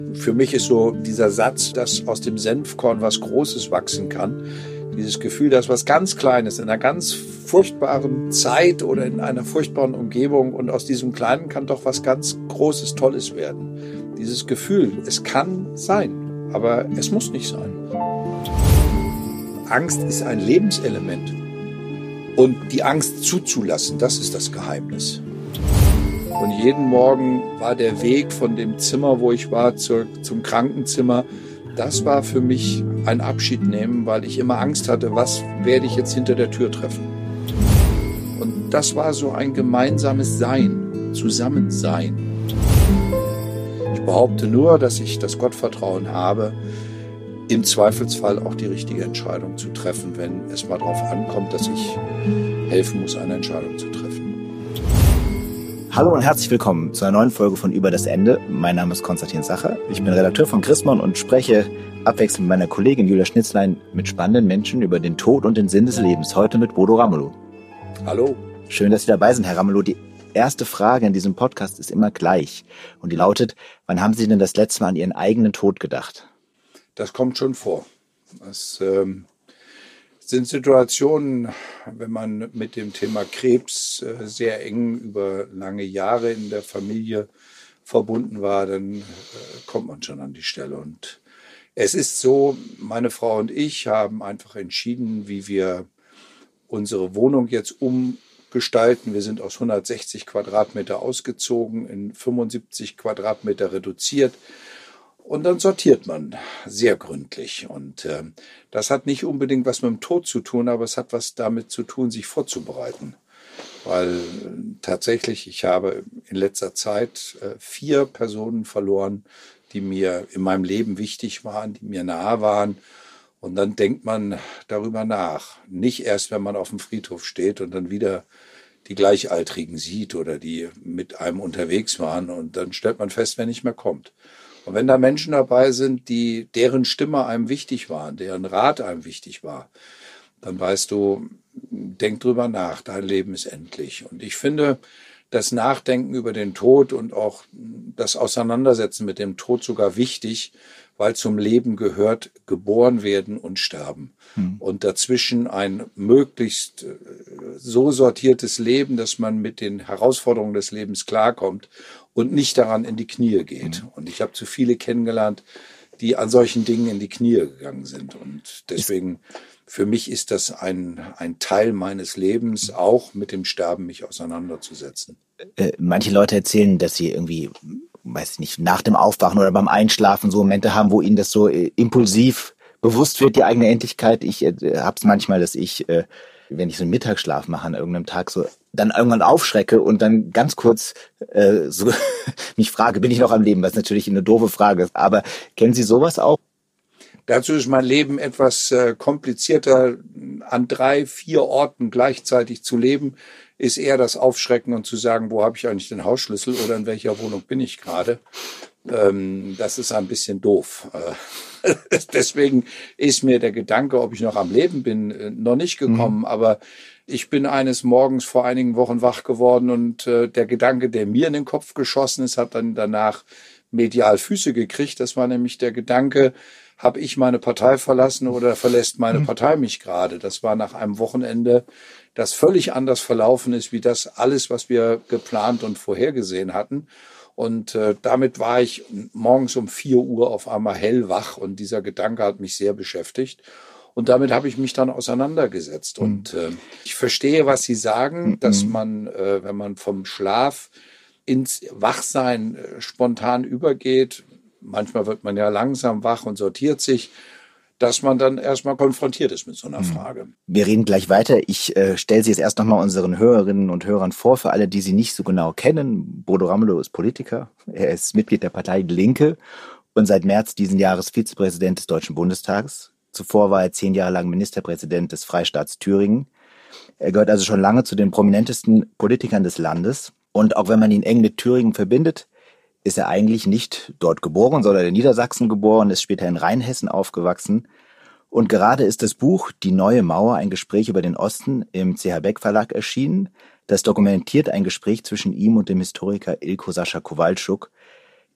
Für mich ist so dieser Satz, dass aus dem Senfkorn was Großes wachsen kann, dieses Gefühl, dass was ganz Kleines in einer ganz furchtbaren Zeit oder in einer furchtbaren Umgebung und aus diesem Kleinen kann doch was ganz Großes, Tolles werden. Dieses Gefühl, es kann sein, aber es muss nicht sein. Angst ist ein Lebenselement und die Angst zuzulassen, das ist das Geheimnis. Und jeden Morgen war der Weg von dem Zimmer, wo ich war, zum Krankenzimmer, das war für mich ein Abschied nehmen, weil ich immer Angst hatte, was werde ich jetzt hinter der Tür treffen. Und das war so ein gemeinsames Sein, Zusammensein. Ich behaupte nur, dass ich das Gottvertrauen habe, im Zweifelsfall auch die richtige Entscheidung zu treffen, wenn es mal darauf ankommt, dass ich helfen muss, eine Entscheidung zu treffen. Hallo und herzlich willkommen zu einer neuen Folge von Über das Ende. Mein Name ist Konstantin Sacher. Ich bin Redakteur von Chrismon und spreche abwechselnd mit meiner Kollegin Julia Schnitzlein mit spannenden Menschen über den Tod und den Sinn des Lebens. Heute mit Bodo Ramelow. Hallo. Schön, dass Sie dabei sind, Herr Ramelow. Die erste Frage in diesem Podcast ist immer gleich. Und die lautet, wann haben Sie denn das letzte Mal an Ihren eigenen Tod gedacht? Das kommt schon vor. Das sind Situationen, wenn man mit dem Thema Krebs sehr eng über lange Jahre in der Familie verbunden war, dann kommt man schon an die Stelle. Und es ist so, meine Frau und ich haben einfach entschieden, wie wir unsere Wohnung jetzt umgestalten. Wir sind aus 160 Quadratmeter ausgezogen, in 75 Quadratmeter reduziert. Und dann sortiert man sehr gründlich. Und das hat nicht unbedingt was mit dem Tod zu tun, aber es hat was damit zu tun, sich vorzubereiten. Weil tatsächlich, ich habe in letzter Zeit 4 Personen verloren, die mir in meinem Leben wichtig waren, die mir nahe waren. Und dann denkt man darüber nach. Nicht erst, wenn man auf dem Friedhof steht und dann wieder die Gleichaltrigen sieht oder die mit einem unterwegs waren. Und dann stellt man fest, wer nicht mehr kommt. Und wenn da Menschen dabei sind, deren Stimme einem wichtig war, deren Rat einem wichtig war, dann weißt du, denk drüber nach, dein Leben ist endlich. Und ich finde das Nachdenken über den Tod und auch das Auseinandersetzen mit dem Tod sogar wichtig, weil zum Leben gehört geboren werden und sterben. Und dazwischen ein möglichst so sortiertes Leben, dass man mit den Herausforderungen des Lebens klarkommt und nicht daran in die Knie geht. Und ich habe zu viele kennengelernt, die an solchen Dingen in die Knie gegangen sind. Und deswegen, für mich ist das ein Teil meines Lebens, auch mit dem Sterben mich auseinanderzusetzen. Manche Leute erzählen, dass sie irgendwie, weiß ich nicht, nach dem Aufwachen oder beim Einschlafen so Momente haben, wo ihnen das so impulsiv bewusst wird, die eigene Endlichkeit. Ich habe es manchmal, dass ich, wenn ich so einen Mittagsschlaf mache an irgendeinem Tag, so dann irgendwann aufschrecke und dann ganz kurz so mich frage, bin ich noch am Leben? Was natürlich eine doofe Frage ist. Aber kennen Sie sowas auch? Dazu ist mein Leben etwas komplizierter. An 3, 4 Orten gleichzeitig zu leben, ist eher das Aufschrecken und zu sagen, wo habe ich eigentlich den Hausschlüssel oder in welcher Wohnung bin ich gerade. Das ist ein bisschen doof. Deswegen ist mir der Gedanke, ob ich noch am Leben bin, noch nicht gekommen. Aber ich bin eines Morgens vor einigen Wochen wach geworden und der Gedanke, der mir in den Kopf geschossen ist, hat dann danach medial Füße gekriegt. Das war nämlich der Gedanke, habe ich meine Partei verlassen oder verlässt meine Partei mich gerade? Das war nach einem Wochenende, das völlig anders verlaufen ist, wie das alles, was wir geplant und vorhergesehen hatten. Und damit war ich morgens um 4 Uhr auf einmal hellwach und dieser Gedanke hat mich sehr beschäftigt. Und damit habe ich mich dann auseinandergesetzt. Und ich verstehe, was Sie sagen, dass man, wenn man vom Schlaf ins Wachsein spontan übergeht, manchmal wird man ja langsam wach und sortiert sich, dass man dann erstmal konfrontiert ist mit so einer Frage. Wir reden gleich weiter. Ich stelle Sie jetzt erst nochmal unseren Hörerinnen und Hörern vor, für alle, die Sie nicht so genau kennen. Bodo Ramelow ist Politiker. Er ist Mitglied der Partei Die Linke und seit März diesen Jahres Vizepräsident des Deutschen Bundestags. Zuvor war er 10 Jahre lang Ministerpräsident des Freistaats Thüringen. Er gehört also schon lange zu den prominentesten Politikern des Landes. Und auch wenn man ihn eng mit Thüringen verbindet, ist er eigentlich nicht dort geboren, sondern in Niedersachsen geboren, ist später in Rheinhessen aufgewachsen. Und gerade ist das Buch Die neue Mauer, ein Gespräch über den Osten im CH Beck Verlag erschienen. Das dokumentiert ein Gespräch zwischen ihm und dem Historiker Ilko Sascha Kowalczuk.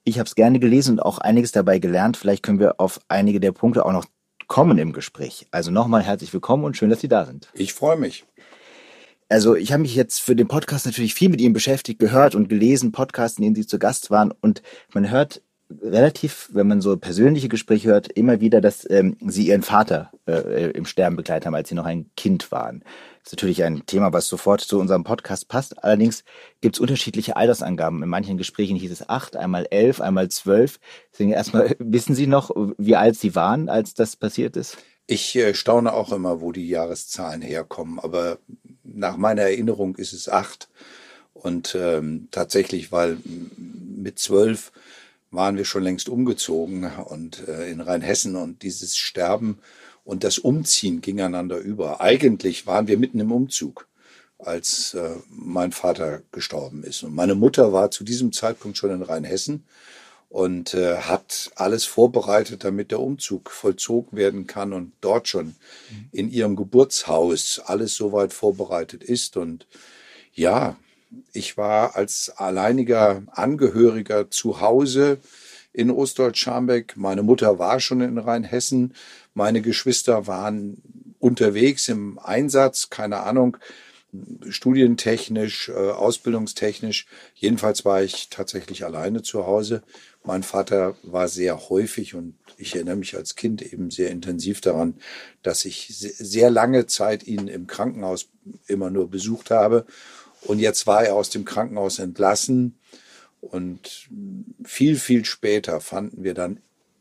Ich habe es gerne gelesen und auch einiges dabei gelernt. Vielleicht können wir auf einige der Punkte auch noch kommen im Gespräch. Also nochmal herzlich willkommen und schön, dass Sie da sind. Ich freue mich. Also ich habe mich jetzt für den Podcast natürlich viel mit Ihnen beschäftigt, gehört und gelesen, Podcasts, in denen Sie zu Gast waren. Und man hört relativ, wenn man so persönliche Gespräche hört, immer wieder, dass Sie Ihren Vater im Sterben begleitet haben, als Sie noch ein Kind waren. Das ist natürlich ein Thema, was sofort zu unserem Podcast passt. Allerdings gibt es unterschiedliche Altersangaben. In manchen Gesprächen hieß es 8, einmal 11, einmal 12. Deswegen erstmal, wissen Sie noch, wie alt Sie waren, als das passiert ist? Ich staune auch immer, wo die Jahreszahlen herkommen, aber nach meiner Erinnerung ist es 8. Und tatsächlich, weil mit 12 waren wir schon längst umgezogen und in Rheinhessen, und dieses Sterben und das Umziehen ging einander über. Eigentlich waren wir mitten im Umzug, als mein Vater gestorben ist. Und meine Mutter war zu diesem Zeitpunkt schon in Rheinhessen und hat alles vorbereitet, damit der Umzug vollzogen werden kann und dort schon in ihrem Geburtshaus alles soweit vorbereitet ist. Und ja, ich war als alleiniger Angehöriger zu Hause in Ostdeutsch-Scharmbeck. Meine Mutter war schon in Rheinhessen. Meine Geschwister waren unterwegs im Einsatz, keine Ahnung, studientechnisch, ausbildungstechnisch. Jedenfalls war ich tatsächlich alleine zu Hause. Mein Vater war sehr häufig, und ich erinnere mich als Kind eben sehr intensiv daran, dass ich sehr lange Zeit ihn im Krankenhaus immer nur besucht habe. Und jetzt war er aus dem Krankenhaus entlassen. Und viel, viel später fanden wir dann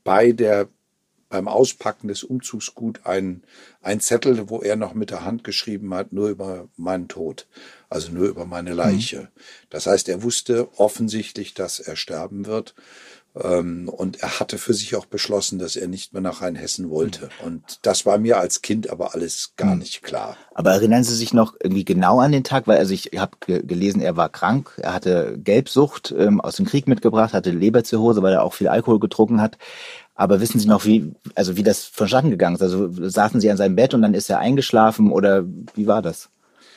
beim Auspacken des Umzugsguts ein Zettel, wo er noch mit der Hand geschrieben hat, nur über meinen Tod, also nur über meine Leiche. Das heißt, er wusste offensichtlich, dass er sterben wird. Und er hatte für sich auch beschlossen, dass er nicht mehr nach Rheinhessen wollte. Und das war mir als Kind aber alles gar nicht klar. Aber erinnern Sie sich noch irgendwie genau an den Tag? Weil also ich habe gelesen, er war krank, er hatte Gelbsucht aus dem Krieg mitgebracht, hatte Leberzirrhose, weil er auch viel Alkohol getrunken hat. Aber wissen Sie noch, wie das vonstatten gegangen ist? Also saßen Sie an seinem Bett und dann ist er eingeschlafen, oder wie war das?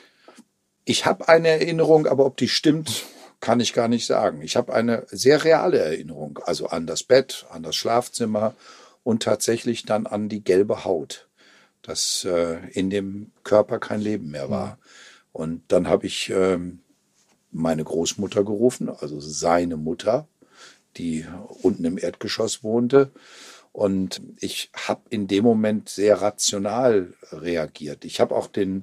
Ich habe eine Erinnerung, aber ob die stimmt, kann ich gar nicht sagen. Ich habe eine sehr reale Erinnerung, also an das Bett, an das Schlafzimmer und tatsächlich dann an die gelbe Haut, dass in dem Körper kein Leben mehr war. Und dann habe ich meine Großmutter gerufen, also seine Mutter, die unten im Erdgeschoss wohnte. Und ich habe in dem Moment sehr rational reagiert. Ich habe auch den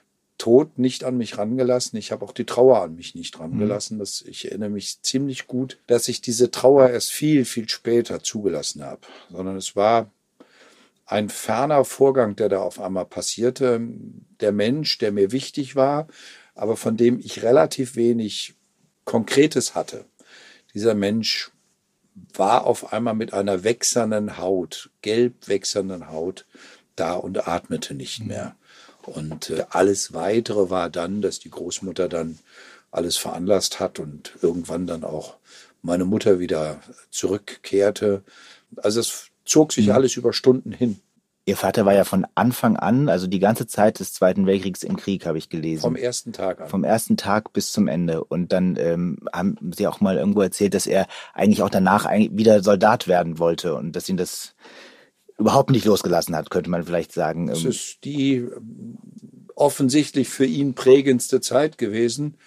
Tod nicht an mich rangelassen. Ich habe auch die Trauer an mich nicht rangelassen. Ich erinnere mich ziemlich gut, dass ich diese Trauer erst viel, viel später zugelassen habe. Sondern es war ein ferner Vorgang, der da auf einmal passierte. Der Mensch, der mir wichtig war, aber von dem ich relativ wenig Konkretes hatte. Dieser Mensch war auf einmal mit einer wächsernen Haut, gelb wächsernden Haut da und atmete nicht mehr. Und alles Weitere war dann, dass die Großmutter dann alles veranlasst hat und irgendwann dann auch meine Mutter wieder zurückkehrte. Also es zog sich alles über Stunden hin. Ihr Vater war ja von Anfang an, also die ganze Zeit des Zweiten Weltkriegs im Krieg, habe ich gelesen. Vom ersten Tag an. Vom ersten Tag bis zum Ende. Und dann haben Sie auch mal irgendwo erzählt, dass er eigentlich auch danach wieder Soldat werden wollte und dass ihn das überhaupt nicht losgelassen hat, könnte man vielleicht sagen. Es ist die offensichtlich für ihn prägendste Zeit gewesen,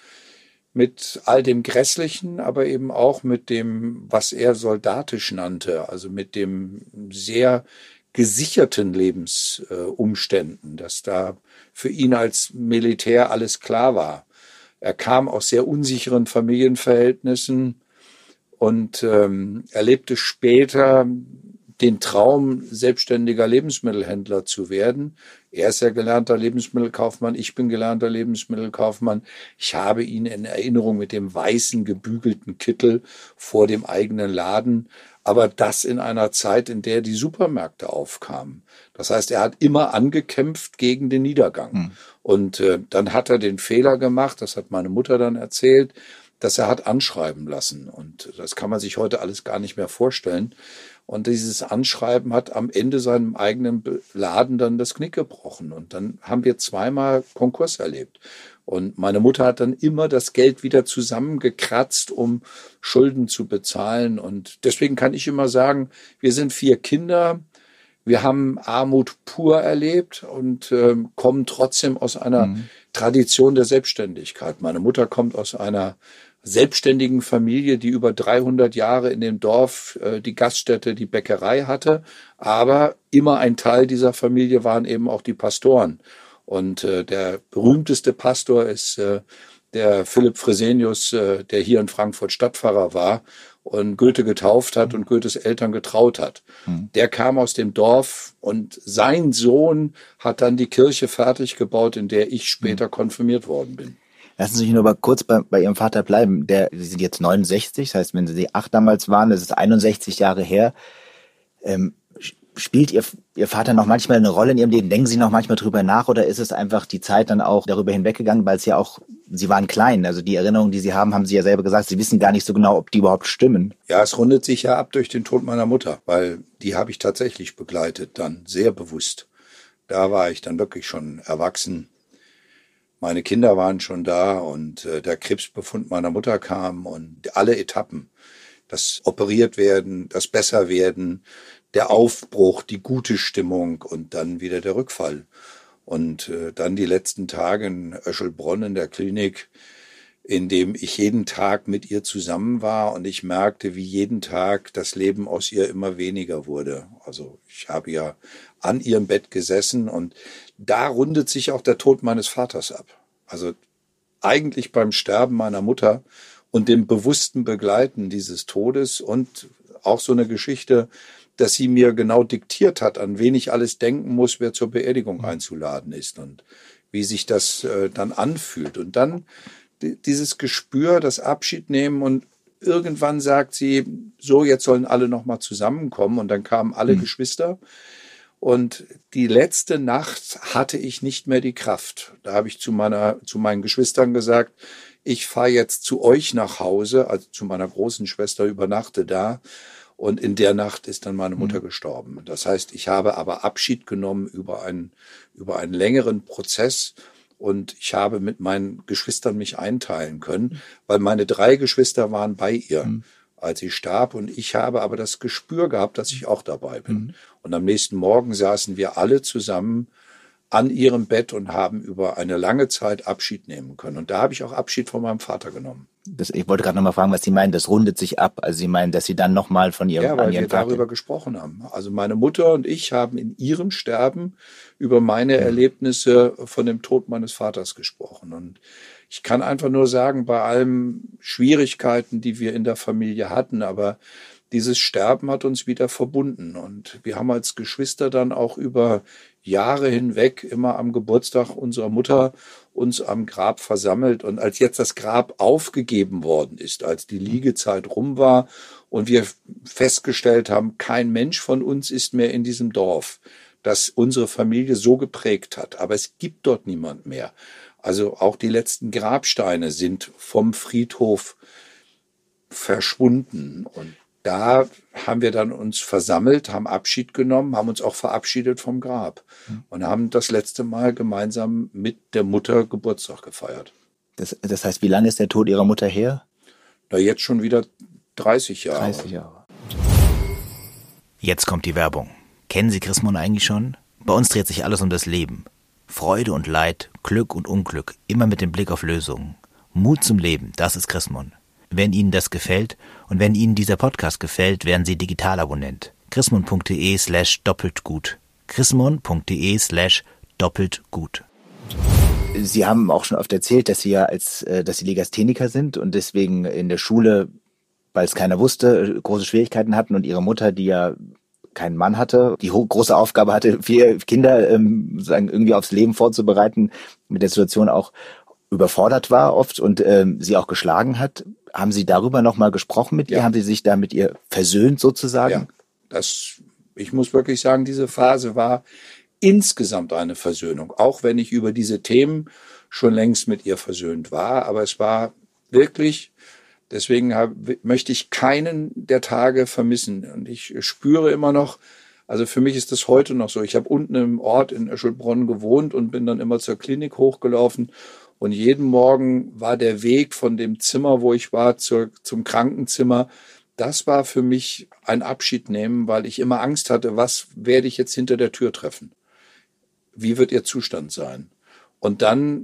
mit all dem Grässlichen, aber eben auch mit dem, was er soldatisch nannte, also mit dem sehr gesicherten Lebensumständen, dass da für ihn als Militär alles klar war. Er kam aus sehr unsicheren Familienverhältnissen und erlebte später den Traum, selbstständiger Lebensmittelhändler zu werden. Er ist ja gelernter Lebensmittelkaufmann, ich bin gelernter Lebensmittelkaufmann. Ich habe ihn in Erinnerung mit dem weißen, gebügelten Kittel vor dem eigenen Laden, aber das in einer Zeit, in der die Supermärkte aufkamen. Das heißt, er hat immer angekämpft gegen den Niedergang. Und dann hat er den Fehler gemacht, das hat meine Mutter dann erzählt, dass er hat anschreiben lassen. Und das kann man sich heute alles gar nicht mehr vorstellen. Und dieses Anschreiben hat am Ende seinem eigenen Laden dann das Knick gebrochen. Und dann haben wir zweimal Konkurs erlebt. Und meine Mutter hat dann immer das Geld wieder zusammengekratzt, um Schulden zu bezahlen. Und deswegen kann ich immer sagen, wir sind 4 Kinder. Wir haben Armut pur erlebt und kommen trotzdem aus einer Tradition der Selbstständigkeit. Meine Mutter kommt aus einer selbstständigen Familie, die über 300 Jahre in dem Dorf die Gaststätte, die Bäckerei hatte. Aber immer ein Teil dieser Familie waren eben auch die Pastoren. Und der berühmteste Pastor ist der Philipp Fresenius, der hier in Frankfurt Stadtpfarrer war und Goethe getauft hat und Goethes Eltern getraut hat. Der kam aus dem Dorf und sein Sohn hat dann die Kirche fertig gebaut, in der ich später konfirmiert worden bin. Lassen Sie mich nur mal kurz bei Ihrem Vater bleiben. Sie sind jetzt 69, das heißt, wenn Sie 8 damals waren, das ist 61 Jahre her. Spielt Ihr Vater noch manchmal eine Rolle in Ihrem Leben? Denken Sie noch manchmal drüber nach oder ist es einfach die Zeit dann auch darüber hinweggegangen, weil es ja auch, Sie waren klein, also die Erinnerungen, die Sie haben Sie ja selber gesagt, Sie wissen gar nicht so genau, ob die überhaupt stimmen. Ja, es rundet sich ja ab durch den Tod meiner Mutter, weil die habe ich tatsächlich begleitet dann, sehr bewusst. Da war ich dann wirklich schon erwachsen. Meine Kinder waren schon da und der Krebsbefund meiner Mutter kam und alle Etappen, das operiert werden, das besser werden, der Aufbruch, die gute Stimmung und dann wieder der Rückfall. Und dann die letzten Tage in Öschelbronn in der Klinik, in dem ich jeden Tag mit ihr zusammen war und ich merkte, wie jeden Tag das Leben aus ihr immer weniger wurde. Also ich habe ja an ihrem Bett gesessen und da rundet sich auch der Tod meines Vaters ab. Also eigentlich beim Sterben meiner Mutter und dem bewussten Begleiten dieses Todes und auch so eine Geschichte, dass sie mir genau diktiert hat, an wen ich alles denken muss, wer zur Beerdigung einzuladen ist und wie sich das dann anfühlt. Und dann dieses Gespür, das Abschied nehmen und irgendwann sagt sie, so, jetzt sollen alle nochmal zusammenkommen und dann kamen alle Geschwister und die letzte Nacht hatte ich nicht mehr die Kraft. Da habe ich zu meinen Geschwistern gesagt, ich fahre jetzt zu euch nach Hause, also zu meiner großen Schwester, übernachte da. Und in der Nacht ist dann meine Mutter gestorben. Das heißt, ich habe aber Abschied genommen über einen längeren Prozess und ich habe mit meinen Geschwistern mich einteilen können, weil meine 3 Geschwister waren bei ihr, als sie starb. Und ich habe aber das Gespür gehabt, dass ich auch dabei bin. Und am nächsten Morgen saßen wir alle zusammen an ihrem Bett und haben über eine lange Zeit Abschied nehmen können. Und da habe ich auch Abschied von meinem Vater genommen. Ich wollte gerade nochmal fragen, was Sie meinen, das rundet sich ab. Also Sie meinen, dass Sie dann nochmal von Ihrem Vater... Ja, weil wir darüber gesprochen haben. Also meine Mutter und ich haben in ihrem Sterben über meine Erlebnisse von dem Tod meines Vaters gesprochen. Und ich kann einfach nur sagen, bei allen Schwierigkeiten, die wir in der Familie hatten, aber dieses Sterben hat uns wieder verbunden. Und wir haben als Geschwister dann auch über Jahre hinweg immer am Geburtstag unserer Mutter uns am Grab versammelt. Und als jetzt das Grab aufgegeben worden ist, als die Liegezeit rum war und wir festgestellt haben, kein Mensch von uns ist mehr in diesem Dorf, das unsere Familie so geprägt hat. Aber es gibt dort niemand mehr. Also auch die letzten Grabsteine sind vom Friedhof verschwunden. Und da haben wir dann uns versammelt, haben Abschied genommen, haben uns auch verabschiedet vom Grab und haben das letzte Mal gemeinsam mit der Mutter Geburtstag gefeiert. Das heißt, wie lange ist der Tod Ihrer Mutter her? Na, jetzt schon wieder 30 Jahre. 30 Jahre. Jetzt kommt die Werbung. Kennen Sie Chris Mon eigentlich schon? Bei uns dreht sich alles um das Leben. Freude und Leid, Glück und Unglück, immer mit dem Blick auf Lösungen. Mut zum Leben, das ist Chris Mon. Wenn Ihnen das gefällt und wenn Ihnen dieser Podcast gefällt, werden Sie Digitalabonnent. chrismon.de/doppeltgut. chrismon.de/doppeltgut. Sie haben auch schon oft erzählt, dass Sie dass Sie Legastheniker sind und deswegen in der Schule, weil es keiner wusste, große Schwierigkeiten hatten und Ihre Mutter, die ja keinen Mann hatte, die große Aufgabe hatte, 4 Kinder irgendwie aufs Leben vorzubereiten, mit der Situation auch überfordert war oft und sie auch geschlagen hat. Haben Sie darüber nochmal gesprochen mit ihr? Ja. Haben Sie sich da mit ihr versöhnt sozusagen? Ja, ich muss wirklich sagen, diese Phase war insgesamt eine Versöhnung. Auch wenn ich über diese Themen schon längst mit ihr versöhnt war. Aber es war wirklich Deswegen möchte ich keinen der Tage vermissen. Und ich spüre immer noch, also für mich ist das heute noch so. Ich habe unten im Ort in Öschelbronn gewohnt und bin dann immer zur Klinik hochgelaufen. Und jeden Morgen war der Weg von dem Zimmer, wo ich war, zum Krankenzimmer. Das war für mich ein Abschied nehmen, weil ich immer Angst hatte, was werde ich jetzt hinter der Tür treffen? Wie wird ihr Zustand sein? Und dann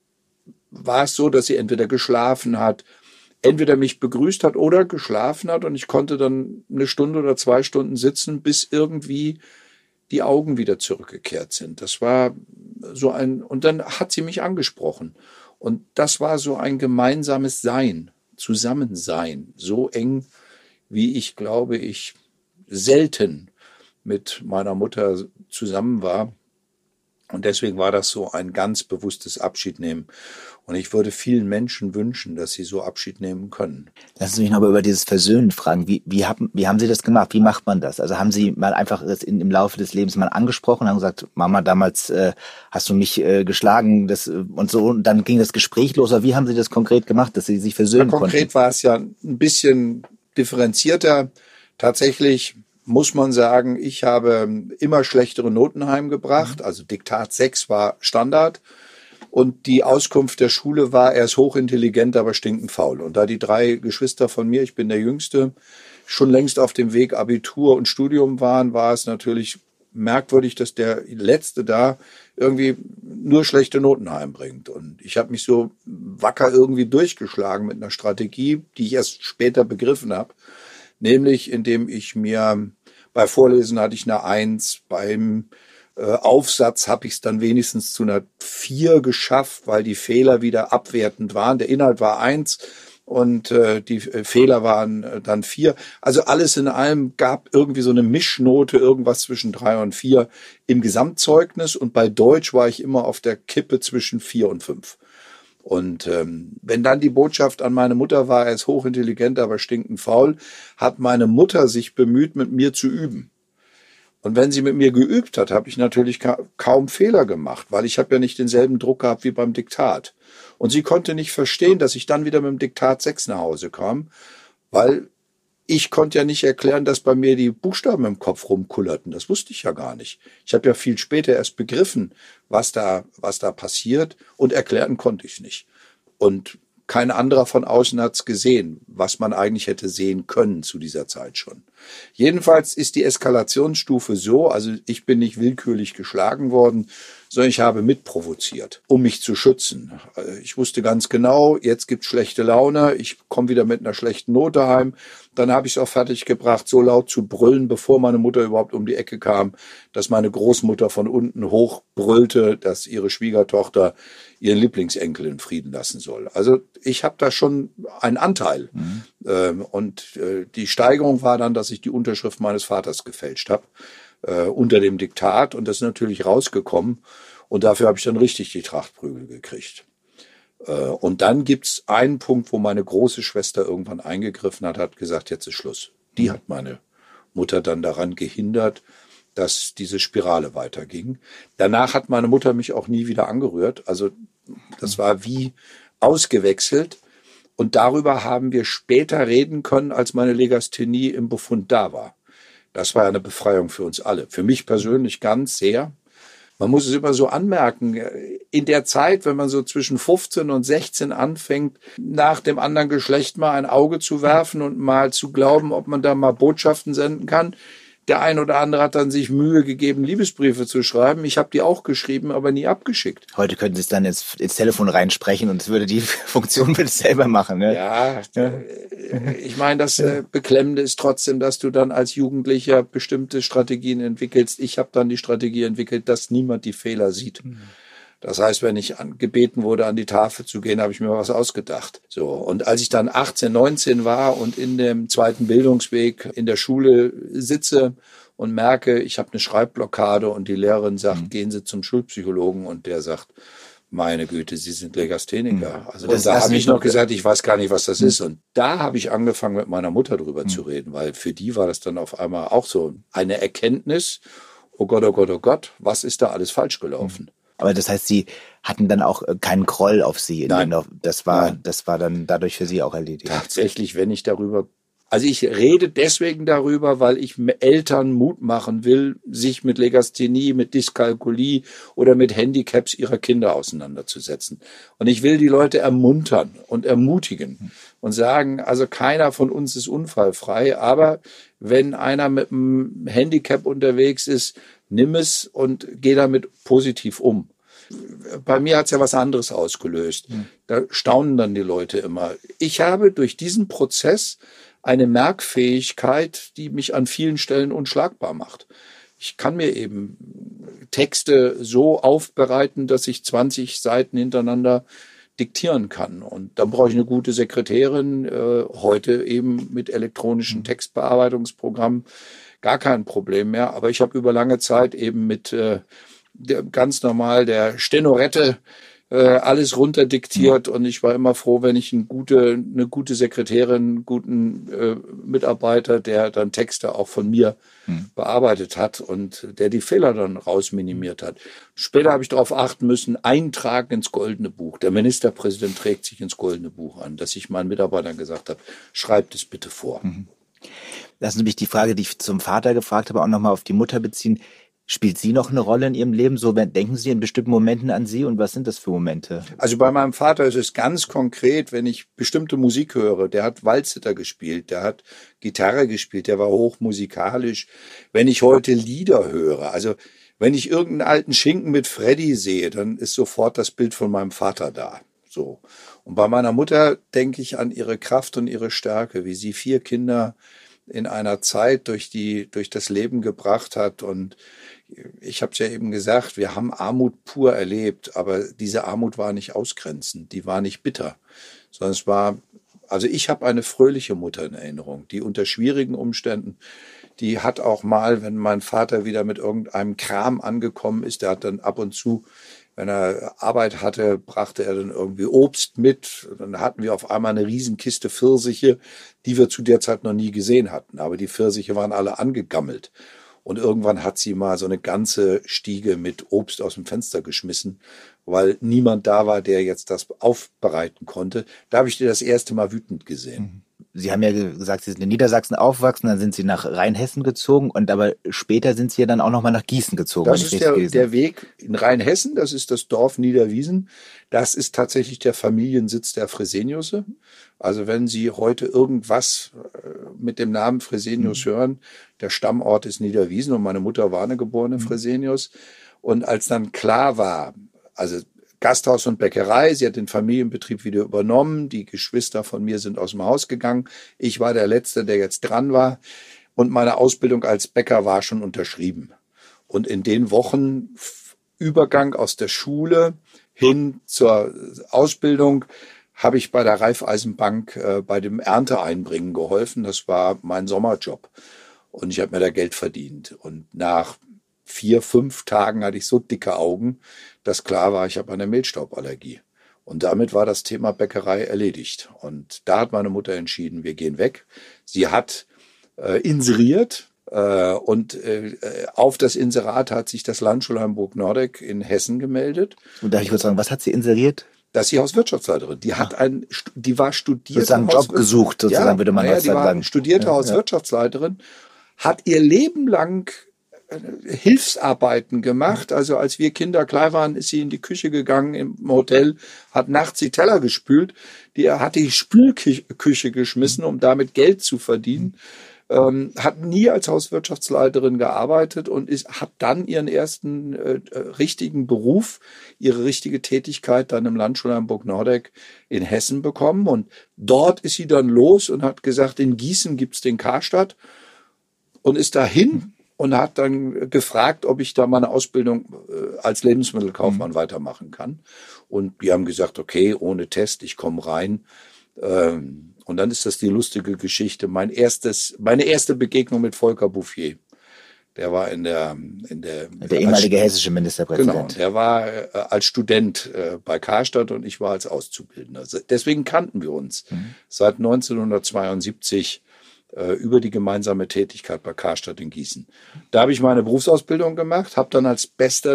war es so, dass sie entweder geschlafen hat, entweder mich begrüßt hat oder geschlafen hat und ich konnte dann 1 Stunde oder 2 Stunden sitzen, bis irgendwie die Augen wieder zurückgekehrt sind. Das war so und dann hat sie mich angesprochen. Und das war so ein gemeinsames Sein, Zusammensein, so eng, wie ich, glaube ich, selten mit meiner Mutter zusammen war. Und deswegen war das so ein ganz bewusstes Abschiednehmen. Und ich würde vielen Menschen wünschen, dass sie so Abschied nehmen können. Lassen Sie mich noch mal über dieses Versöhnen fragen. Wie haben Sie das gemacht? Wie macht man das? Also haben Sie mal einfach das im Laufe des Lebens mal angesprochen, haben gesagt, Mama, damals hast du mich geschlagen, und so, und dann ging das Gespräch los. Oder wie haben Sie das konkret gemacht, dass Sie sich versöhnen konnten? Konkret war es ja ein bisschen differenzierter. Tatsächlich muss man sagen, ich habe immer schlechtere Noten heimgebracht. Also Diktat 6 war Standard. Und die Auskunft der Schule war, er ist hochintelligent, aber stinkend faul. Und da die 3 Geschwister von mir, ich bin der Jüngste, schon längst auf dem Weg Abitur und Studium waren, war es natürlich merkwürdig, dass der Letzte da irgendwie nur schlechte Noten heimbringt. Und ich habe mich so wacker irgendwie durchgeschlagen mit einer Strategie, die ich erst später begriffen habe. Nämlich, indem ich mir bei Vorlesen hatte ich eine 1, beim Aufsatz habe ich es dann wenigstens zu einer 4 geschafft, weil die Fehler wieder abwertend waren. Der Inhalt war 1 und die Fehler waren dann 4. Also alles in allem gab irgendwie so eine Mischnote, irgendwas zwischen 3 und 4 im Gesamtzeugnis. Und bei Deutsch war ich immer auf der Kippe zwischen 4 und 5. Und wenn dann die Botschaft an meine Mutter war, er ist hochintelligent, aber stinkend faul, hat meine Mutter sich bemüht, mit mir zu üben. Und wenn sie mit mir geübt hat, habe ich natürlich kaum Fehler gemacht, weil ich habe ja nicht denselben Druck gehabt wie beim Diktat. Und sie konnte nicht verstehen, dass ich dann wieder mit dem Diktat 6 nach Hause kam, weil ich konnte ja nicht erklären, dass bei mir die Buchstaben im Kopf rumkullerten. Das wusste ich ja gar nicht. Ich habe ja viel später erst begriffen, was da passiert, und erklären konnte ich es nicht. Und kein anderer von außen hat es gesehen, was man eigentlich hätte sehen können zu dieser Zeit schon. Jedenfalls ist die Eskalationsstufe so, also ich bin nicht willkürlich geschlagen worden, sondern ich habe mitprovoziert, um mich zu schützen. Ich wusste ganz genau, jetzt gibt's schlechte Laune, ich komme wieder mit einer schlechten Note heim. Dann habe ich es auch fertig gebracht, so laut zu brüllen, bevor meine Mutter überhaupt um die Ecke kam, dass meine Großmutter von unten hoch brüllte, dass ihre Schwiegertochter ihren Lieblingsenkel in Frieden lassen soll. Also ich habe da schon einen Anteil. Und die Steigerung war dann, dass ich die Unterschrift meines Vaters gefälscht habe unter dem Diktat, und das ist natürlich rausgekommen, und dafür habe ich dann richtig die Trachtprügel gekriegt. Und dann gibt's einen Punkt, wo meine große Schwester irgendwann eingegriffen hat gesagt, jetzt ist Schluss. Die hat meine Mutter dann daran gehindert, dass diese Spirale weiterging. Danach hat meine Mutter mich auch nie wieder angerührt. Also das war wie ausgewechselt. Und darüber haben wir später reden können, als meine Legasthenie im Befund da war. Das war eine Befreiung für uns alle. Für mich persönlich ganz sehr. Man muss es immer so anmerken, in der Zeit, wenn man so zwischen 15 und 16 anfängt, nach dem anderen Geschlecht mal ein Auge zu werfen und mal zu glauben, ob man da mal Botschaften senden kann. Der ein oder andere hat dann sich Mühe gegeben, Liebesbriefe zu schreiben. Ich habe die auch geschrieben, aber nie abgeschickt. Heute könnten Sie es dann ins Telefon reinsprechen und es würde die Funktion selber machen. Ne? Ja, ich meine, das Beklemmende ist trotzdem, dass du dann als Jugendlicher bestimmte Strategien entwickelst. Ich habe dann die Strategie entwickelt, dass niemand die Fehler sieht. Das heißt, wenn ich gebeten wurde, an die Tafel zu gehen, habe ich mir was ausgedacht. So. Und als ich dann 18, 19 war und in dem zweiten Bildungsweg in der Schule sitze und merke, ich habe eine Schreibblockade, und die Lehrerin sagt, gehen Sie zum Schulpsychologen, und der sagt, meine Güte, Sie sind Legastheniker. Also da habe ich noch gesagt, ich weiß gar nicht, was das ist. Und da habe ich angefangen, mit meiner Mutter drüber zu reden, weil für die war das dann auf einmal auch so eine Erkenntnis, oh Gott, was ist da alles falsch gelaufen? Aber das heißt, Sie hatten dann auch keinen Groll auf Sie. Nein. Das war dann dadurch für Sie auch erledigt. Tatsächlich, wenn ich darüber... Also ich rede deswegen darüber, weil ich Eltern Mut machen will, sich mit Legasthenie, mit Dyskalkulie oder mit Handicaps ihrer Kinder auseinanderzusetzen. Und ich will die Leute ermuntern und ermutigen und sagen, also keiner von uns ist unfallfrei, aber wenn einer mit einem Handicap unterwegs ist, nimm es und geh damit positiv um. Bei mir hat es ja was anderes ausgelöst. Da staunen dann die Leute immer. Ich habe durch diesen Prozess eine Merkfähigkeit, die mich an vielen Stellen unschlagbar macht. Ich kann mir eben Texte so aufbereiten, dass ich 20 Seiten hintereinander diktieren kann. Und dann brauche ich eine gute Sekretärin, heute eben mit elektronischen Textbearbeitungsprogrammen gar kein Problem mehr. Aber ich habe über lange Zeit eben mit ganz normal der Stenorette alles runterdiktiert und ich war immer froh, wenn ich eine gute Sekretärin, einen guten Mitarbeiter, der dann Texte auch von mir bearbeitet hat und der die Fehler dann rausminimiert hat. Später habe ich darauf achten müssen, eintragen ins Goldene Buch. Der Ministerpräsident trägt sich ins Goldene Buch an, dass ich meinen Mitarbeitern gesagt habe, schreibt es bitte vor. Lassen Sie mich die Frage, die ich zum Vater gefragt habe, auch nochmal auf die Mutter beziehen. Spielt sie noch eine Rolle in Ihrem Leben? So denken Sie in bestimmten Momenten an sie und was sind das für Momente? Also bei meinem Vater ist es ganz konkret, wenn ich bestimmte Musik höre. Der hat Walzer gespielt, der hat Gitarre gespielt, der war hochmusikalisch. Wenn ich heute Lieder höre, also wenn ich irgendeinen alten Schinken mit Freddy sehe, dann ist sofort das Bild von meinem Vater da. So. Und bei meiner Mutter denke ich an ihre Kraft und ihre Stärke, wie sie 4 Kinder in einer Zeit durch das Leben gebracht hat. Und ich habe es ja eben gesagt, wir haben Armut pur erlebt, aber diese Armut war nicht ausgrenzend, die war nicht bitter, sondern es war, also ich habe eine fröhliche Mutter in Erinnerung, die unter schwierigen Umständen, die hat auch mal, wenn mein Vater wieder mit irgendeinem Kram angekommen ist, der hat dann ab und zu, wenn er Arbeit hatte, brachte er dann irgendwie Obst mit. Dann hatten wir auf einmal eine Riesenkiste Pfirsiche, die wir zu der Zeit noch nie gesehen hatten. Aber die Pfirsiche waren alle angegammelt. Und irgendwann hat sie mal so eine ganze Stiege mit Obst aus dem Fenster geschmissen, weil niemand da war, der jetzt das aufbereiten konnte. Da habe ich die das erste Mal wütend gesehen. Sie haben ja gesagt, Sie sind in Niedersachsen aufgewachsen, dann sind Sie nach Rheinhessen gezogen und aber später sind Sie ja dann auch nochmal nach Gießen gezogen. Das ist der Weg in Rheinhessen, das ist das Dorf Niederwiesen. Das ist tatsächlich der Familiensitz der Freseniusse. Also wenn Sie heute irgendwas mit dem Namen Fresenius hören, der Stammort ist Niederwiesen und meine Mutter war eine geborene Fresenius. Und als dann klar war, also Gasthaus und Bäckerei, sie hat den Familienbetrieb wieder übernommen, die Geschwister von mir sind aus dem Haus gegangen, ich war der Letzte, der jetzt dran war und meine Ausbildung als Bäcker war schon unterschrieben. Und in den Wochen Übergang aus der Schule hin zur Ausbildung habe ich bei der Raiffeisenbank bei dem Ernteeinbringen geholfen. Das war mein Sommerjob und ich habe mir da Geld verdient. Und nach 4, 5 Tagen hatte ich so dicke Augen, dass klar war, ich habe eine Mehlstauballergie. Und damit war das Thema Bäckerei erledigt. Und da hat meine Mutter entschieden, wir gehen weg. Sie hat inseriert und auf das Inserat hat sich das Landschulheim Burg-Nordegg in Hessen gemeldet. Und darf ich kurz sagen, was hat sie inseriert? Dass sie Hauswirtschaftsleiterin, die war studierte sozusagen Job gesucht, sozusagen würde man das sagen. Die war studierte Hauswirtschaftsleiterin, hat ihr Leben lang Hilfsarbeiten gemacht. Also als wir Kinder klein waren, ist sie in die Küche gegangen im Hotel, hat nachts die Teller gespült. Die hat die Spülküche geschmissen, um damit Geld zu verdienen. Hat nie als Hauswirtschaftsleiterin gearbeitet und hat dann ihren ersten richtigen Beruf, ihre richtige Tätigkeit dann im Landschulheim Burg-Nordegg in Hessen bekommen. Und dort ist sie dann los und hat gesagt, in Gießen gibt's den Karstadt und ist dahin und hat dann gefragt, ob ich da meine Ausbildung als Lebensmittelkaufmann weitermachen kann. Und die haben gesagt, okay, ohne Test, ich komme rein. Und dann ist das die lustige Geschichte. Meine erste Begegnung mit Volker Bouffier. Der war der ehemalige hessische Ministerpräsident. Genau, der war als Student bei Karstadt und ich war als Auszubildender. Deswegen kannten wir uns. Seit 1972 über die gemeinsame Tätigkeit bei Karstadt in Gießen. Da habe ich meine Berufsausbildung gemacht, habe dann als Bester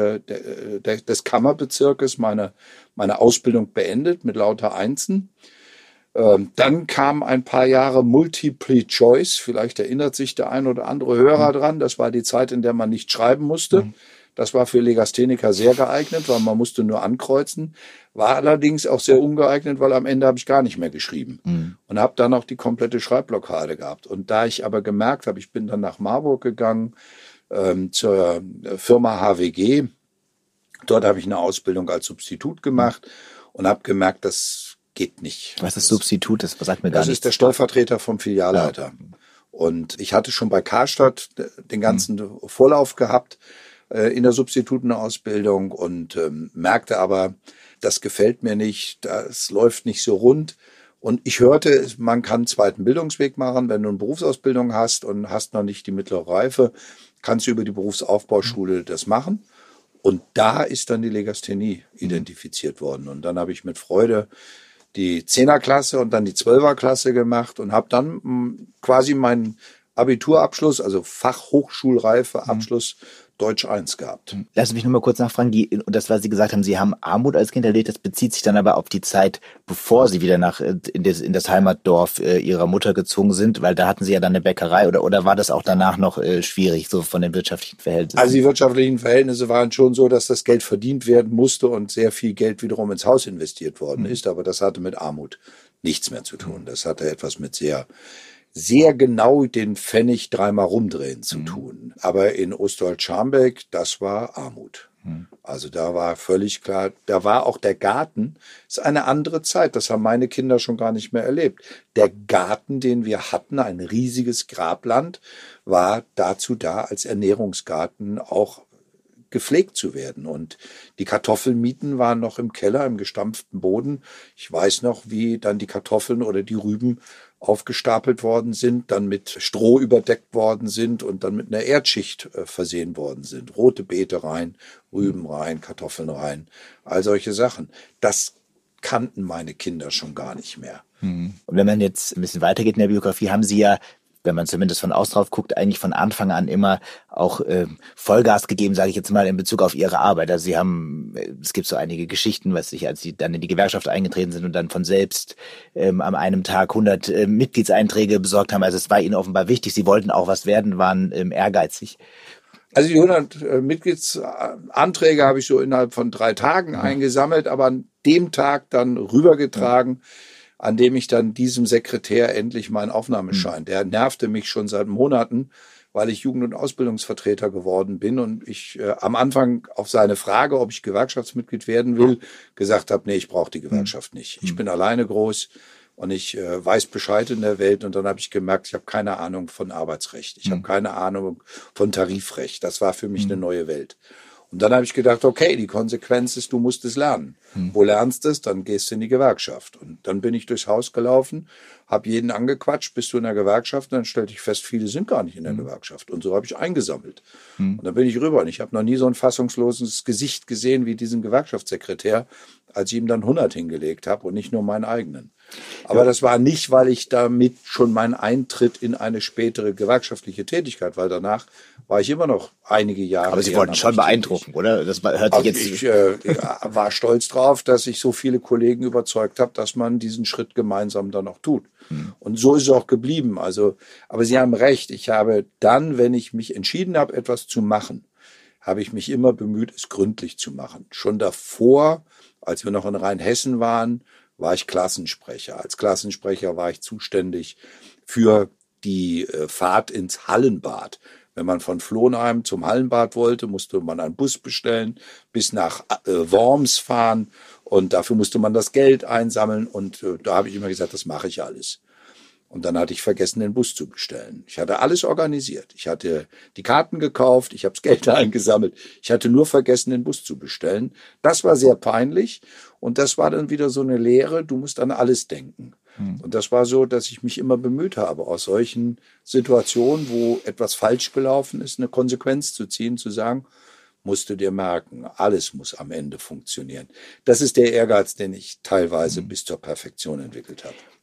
des Kammerbezirkes meine Ausbildung beendet mit lauter Einsen. Dann kam ein paar Jahre Multiple Choice. Vielleicht erinnert sich der ein oder andere Hörer dran. Das war die Zeit, in der man nicht schreiben musste. Das war für Legastheniker sehr geeignet, weil man musste nur ankreuzen. War allerdings auch sehr ungeeignet, weil am Ende habe ich gar nicht mehr geschrieben. Und habe dann auch die komplette Schreibblockade gehabt. Und da ich aber gemerkt habe, ich bin dann nach Marburg gegangen, zur Firma HWG. Dort habe ich eine Ausbildung als Substitut gemacht und habe gemerkt, das geht nicht. Was ist Substitut? Das sagt mir gar nichts. Das ist der Stellvertreter vom Filialleiter. Ja. Und ich hatte schon bei Karstadt den ganzen Vorlauf gehabt in der Substitutenausbildung und merkte aber, das gefällt mir nicht, das läuft nicht so rund. Und ich hörte, man kann einen zweiten Bildungsweg machen, wenn du eine Berufsausbildung hast und hast noch nicht die mittlere Reife, kannst du über die Berufsaufbauschule das machen. Und da ist dann die Legasthenie identifiziert worden. Und dann habe ich mit Freude die 10er-Klasse und dann die 12er-Klasse gemacht und habe dann quasi meinen Abiturabschluss, also Fachhochschulreife-Abschluss Deutsch 1 gehabt. Lassen Sie mich nur mal kurz nachfragen, das, was Sie gesagt haben, Sie haben Armut als Kind erlebt, das bezieht sich dann aber auf die Zeit, bevor Sie wieder in das Heimatdorf Ihrer Mutter gezogen sind, weil da hatten Sie ja dann eine Bäckerei oder war das auch danach noch schwierig, so von den wirtschaftlichen Verhältnissen? Also die wirtschaftlichen Verhältnisse waren schon so, dass das Geld verdient werden musste und sehr viel Geld wiederum ins Haus investiert worden ist, aber das hatte mit Armut nichts mehr zu tun. Das hatte etwas mit sehr genau den Pfennig dreimal rumdrehen zu tun. Aber in Ostwald-Scharmbeck, das war Armut. Also da war völlig klar, da war auch der Garten, ist eine andere Zeit, das haben meine Kinder schon gar nicht mehr erlebt. Der Garten, den wir hatten, ein riesiges Grabland, war dazu da, als Ernährungsgarten auch gepflegt zu werden. Und die Kartoffelmieten waren noch im Keller, im gestampften Boden. Ich weiß noch, wie dann die Kartoffeln oder die Rüben aufgestapelt worden sind, dann mit Stroh überdeckt worden sind und dann mit einer Erdschicht versehen worden sind. Rote Beete rein, Rüben rein, Kartoffeln rein, all solche Sachen. Das kannten meine Kinder schon gar nicht mehr. Und wenn man jetzt ein bisschen weitergeht in der Biografie, haben Sie ja, wenn man zumindest von außen drauf guckt, eigentlich von Anfang an immer auch Vollgas gegeben, sage ich jetzt mal, in Bezug auf Ihre Arbeit. Also Sie haben, es gibt so einige Geschichten, als Sie dann in die Gewerkschaft eingetreten sind und dann von selbst an einem Tag 100 Mitgliedseinträge besorgt haben. Also es war Ihnen offenbar wichtig. Sie wollten auch was werden, waren ehrgeizig. Also die 100 Mitgliedsanträge habe ich so innerhalb von 3 Tagen eingesammelt, aber an dem Tag dann rübergetragen, an dem ich dann diesem Sekretär endlich meinen Aufnahmeschein, der nervte mich schon seit Monaten, weil ich Jugend- und Ausbildungsvertreter geworden bin und ich am Anfang auf seine Frage, ob ich Gewerkschaftsmitglied werden will, gesagt habe, nee, ich brauche die Gewerkschaft nicht. Ich bin alleine groß und ich weiß Bescheid in der Welt und dann habe ich gemerkt, ich habe keine Ahnung von Arbeitsrecht, ich habe keine Ahnung von Tarifrecht. Das war für mich eine neue Welt. Und dann habe ich gedacht, okay, die Konsequenz ist, du musst es lernen. Wo lernst du es? Dann gehst du in die Gewerkschaft. Und dann bin ich durchs Haus gelaufen, habe jeden angequatscht, bist du in der Gewerkschaft? Und dann stellte ich fest, viele sind gar nicht in der Gewerkschaft. Und so habe ich eingesammelt. Und dann bin ich rüber. Und ich habe noch nie so ein fassungsloses Gesicht gesehen wie diesen Gewerkschaftssekretär, als ich ihm dann 100 hingelegt habe und nicht nur meinen eigenen. Aber das war nicht, weil ich damit schon meinen Eintritt in eine spätere gewerkschaftliche Tätigkeit, weil danach war ich immer noch einige Jahre. Aber Sie wollten schon beeindrucken, oder? Das hört sich jetzt. Ich war stolz drauf, dass ich so viele Kollegen überzeugt habe, dass man diesen Schritt gemeinsam dann auch tut. Und so ist es auch geblieben. Also, aber Sie haben recht. Ich habe dann, wenn ich mich entschieden habe, etwas zu machen, habe ich mich immer bemüht, es gründlich zu machen. Schon davor, als wir noch in Rheinhessen waren, war ich Klassensprecher. Als Klassensprecher war ich zuständig für die Fahrt ins Hallenbad. Wenn man von Flohnheim zum Hallenbad wollte, musste man einen Bus bestellen, bis nach Worms fahren und dafür musste man das Geld einsammeln und da habe ich immer gesagt, das mache ich alles. Und dann hatte ich vergessen, den Bus zu bestellen. Ich hatte alles organisiert. Ich hatte die Karten gekauft, ich habe das Geld eingesammelt. Ich hatte nur vergessen, den Bus zu bestellen. Das war sehr peinlich und das war dann wieder so eine Lehre, du musst an alles denken. Und das war so, dass ich mich immer bemüht habe, aus solchen Situationen, wo etwas falsch gelaufen ist, eine Konsequenz zu ziehen, zu sagen, musst du dir merken, alles muss am Ende funktionieren. Das ist der Ehrgeiz, den ich teilweise bis zur Perfektion entwickelt habe.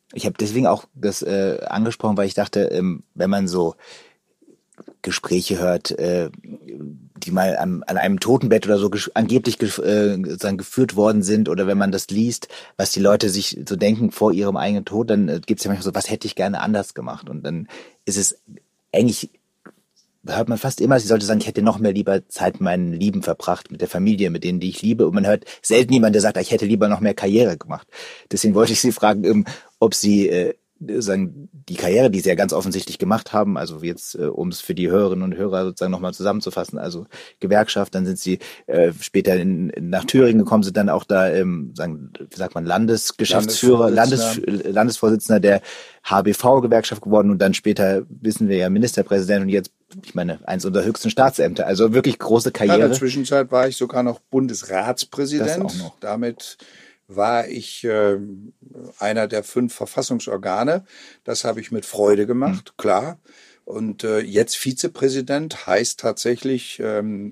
Ich habe deswegen auch das angesprochen, weil ich dachte, wenn man so Gespräche hört, die mal an einem Totenbett oder so angeblich sozusagen geführt worden sind, oder wenn man das liest, was die Leute sich so denken vor ihrem eigenen Tod, dann gibt es ja manchmal so, was hätte ich gerne anders gemacht? Und dann ist es eigentlich, hört man fast immer, sie sollte sagen, ich hätte noch mehr lieber Zeit mit meinen Lieben verbracht, mit der Familie, mit denen, die ich liebe. Und man hört selten jemanden, der sagt, ich hätte lieber noch mehr Karriere gemacht. Deswegen wollte ich Sie fragen, ob Sie sagen, die Karriere, die Sie ja ganz offensichtlich gemacht haben, also jetzt, um es für die Hörerinnen und Hörer sozusagen nochmal zusammenzufassen, also Gewerkschaft, dann sind Sie später nach Thüringen gekommen, sind dann auch da, sagen, wie sagt man, Landesgeschäftsführer, Landesvorsitzender der HBV-Gewerkschaft geworden und dann später, wissen wir ja, Ministerpräsident und jetzt, ich meine, eins unserer höchsten Staatsämter, also wirklich große Karriere. Ja, in der Zwischenzeit war ich sogar noch Bundesratspräsident. Das auch noch. Damit war ich einer der 5 Verfassungsorgane. Das habe ich mit Freude gemacht, klar. Und jetzt Vizepräsident heißt tatsächlich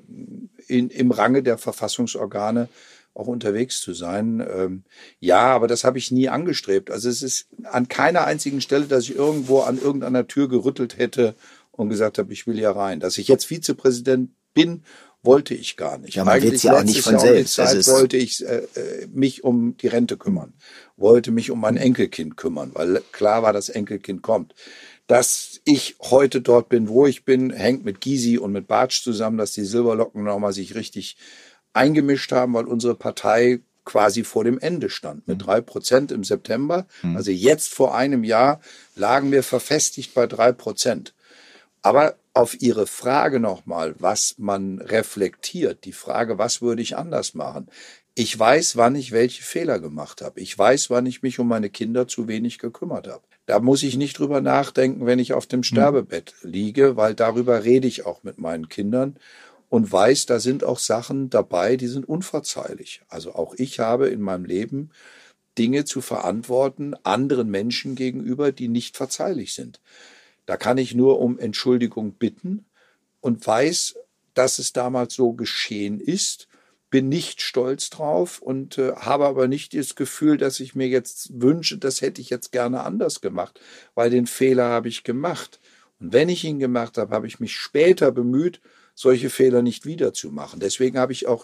im Range der Verfassungsorgane auch unterwegs zu sein. Ja, aber das habe ich nie angestrebt. Also es ist an keiner einzigen Stelle, dass ich irgendwo an irgendeiner Tür gerüttelt hätte und gesagt habe, ich will hier rein. Dass ich jetzt Vizepräsident bin, wollte ich gar nicht. Ja, man wird ja auch nicht von selbst. Zeit wollte ich mich um die Rente kümmern, wollte mich um mein Enkelkind kümmern, weil klar war, das Enkelkind kommt. Dass ich heute dort bin, wo ich bin, hängt mit Gysi und mit Bartsch zusammen, dass die Silberlocken nochmal sich richtig eingemischt haben, weil unsere Partei quasi vor dem Ende stand. Mit 3% im September, also jetzt vor einem Jahr, lagen wir verfestigt bei 3%. Aber auf Ihre Frage nochmal, was man reflektiert, die Frage, was würde ich anders machen? Ich weiß, wann ich welche Fehler gemacht habe. Ich weiß, wann ich mich um meine Kinder zu wenig gekümmert habe. Da muss ich nicht drüber nachdenken, wenn ich auf dem Sterbebett liege, weil darüber rede ich auch mit meinen Kindern und weiß, da sind auch Sachen dabei, die sind unverzeihlich. Also auch ich habe in meinem Leben Dinge zu verantworten, anderen Menschen gegenüber, die nicht verzeihlich sind. Da kann ich nur um Entschuldigung bitten und weiß, dass es damals so geschehen ist, bin nicht stolz drauf und habe aber nicht das Gefühl, dass ich mir jetzt wünsche, das hätte ich jetzt gerne anders gemacht, weil den Fehler habe ich gemacht. Und wenn ich ihn gemacht habe, habe ich mich später bemüht, solche Fehler nicht wieder zu machen. Deswegen habe ich auch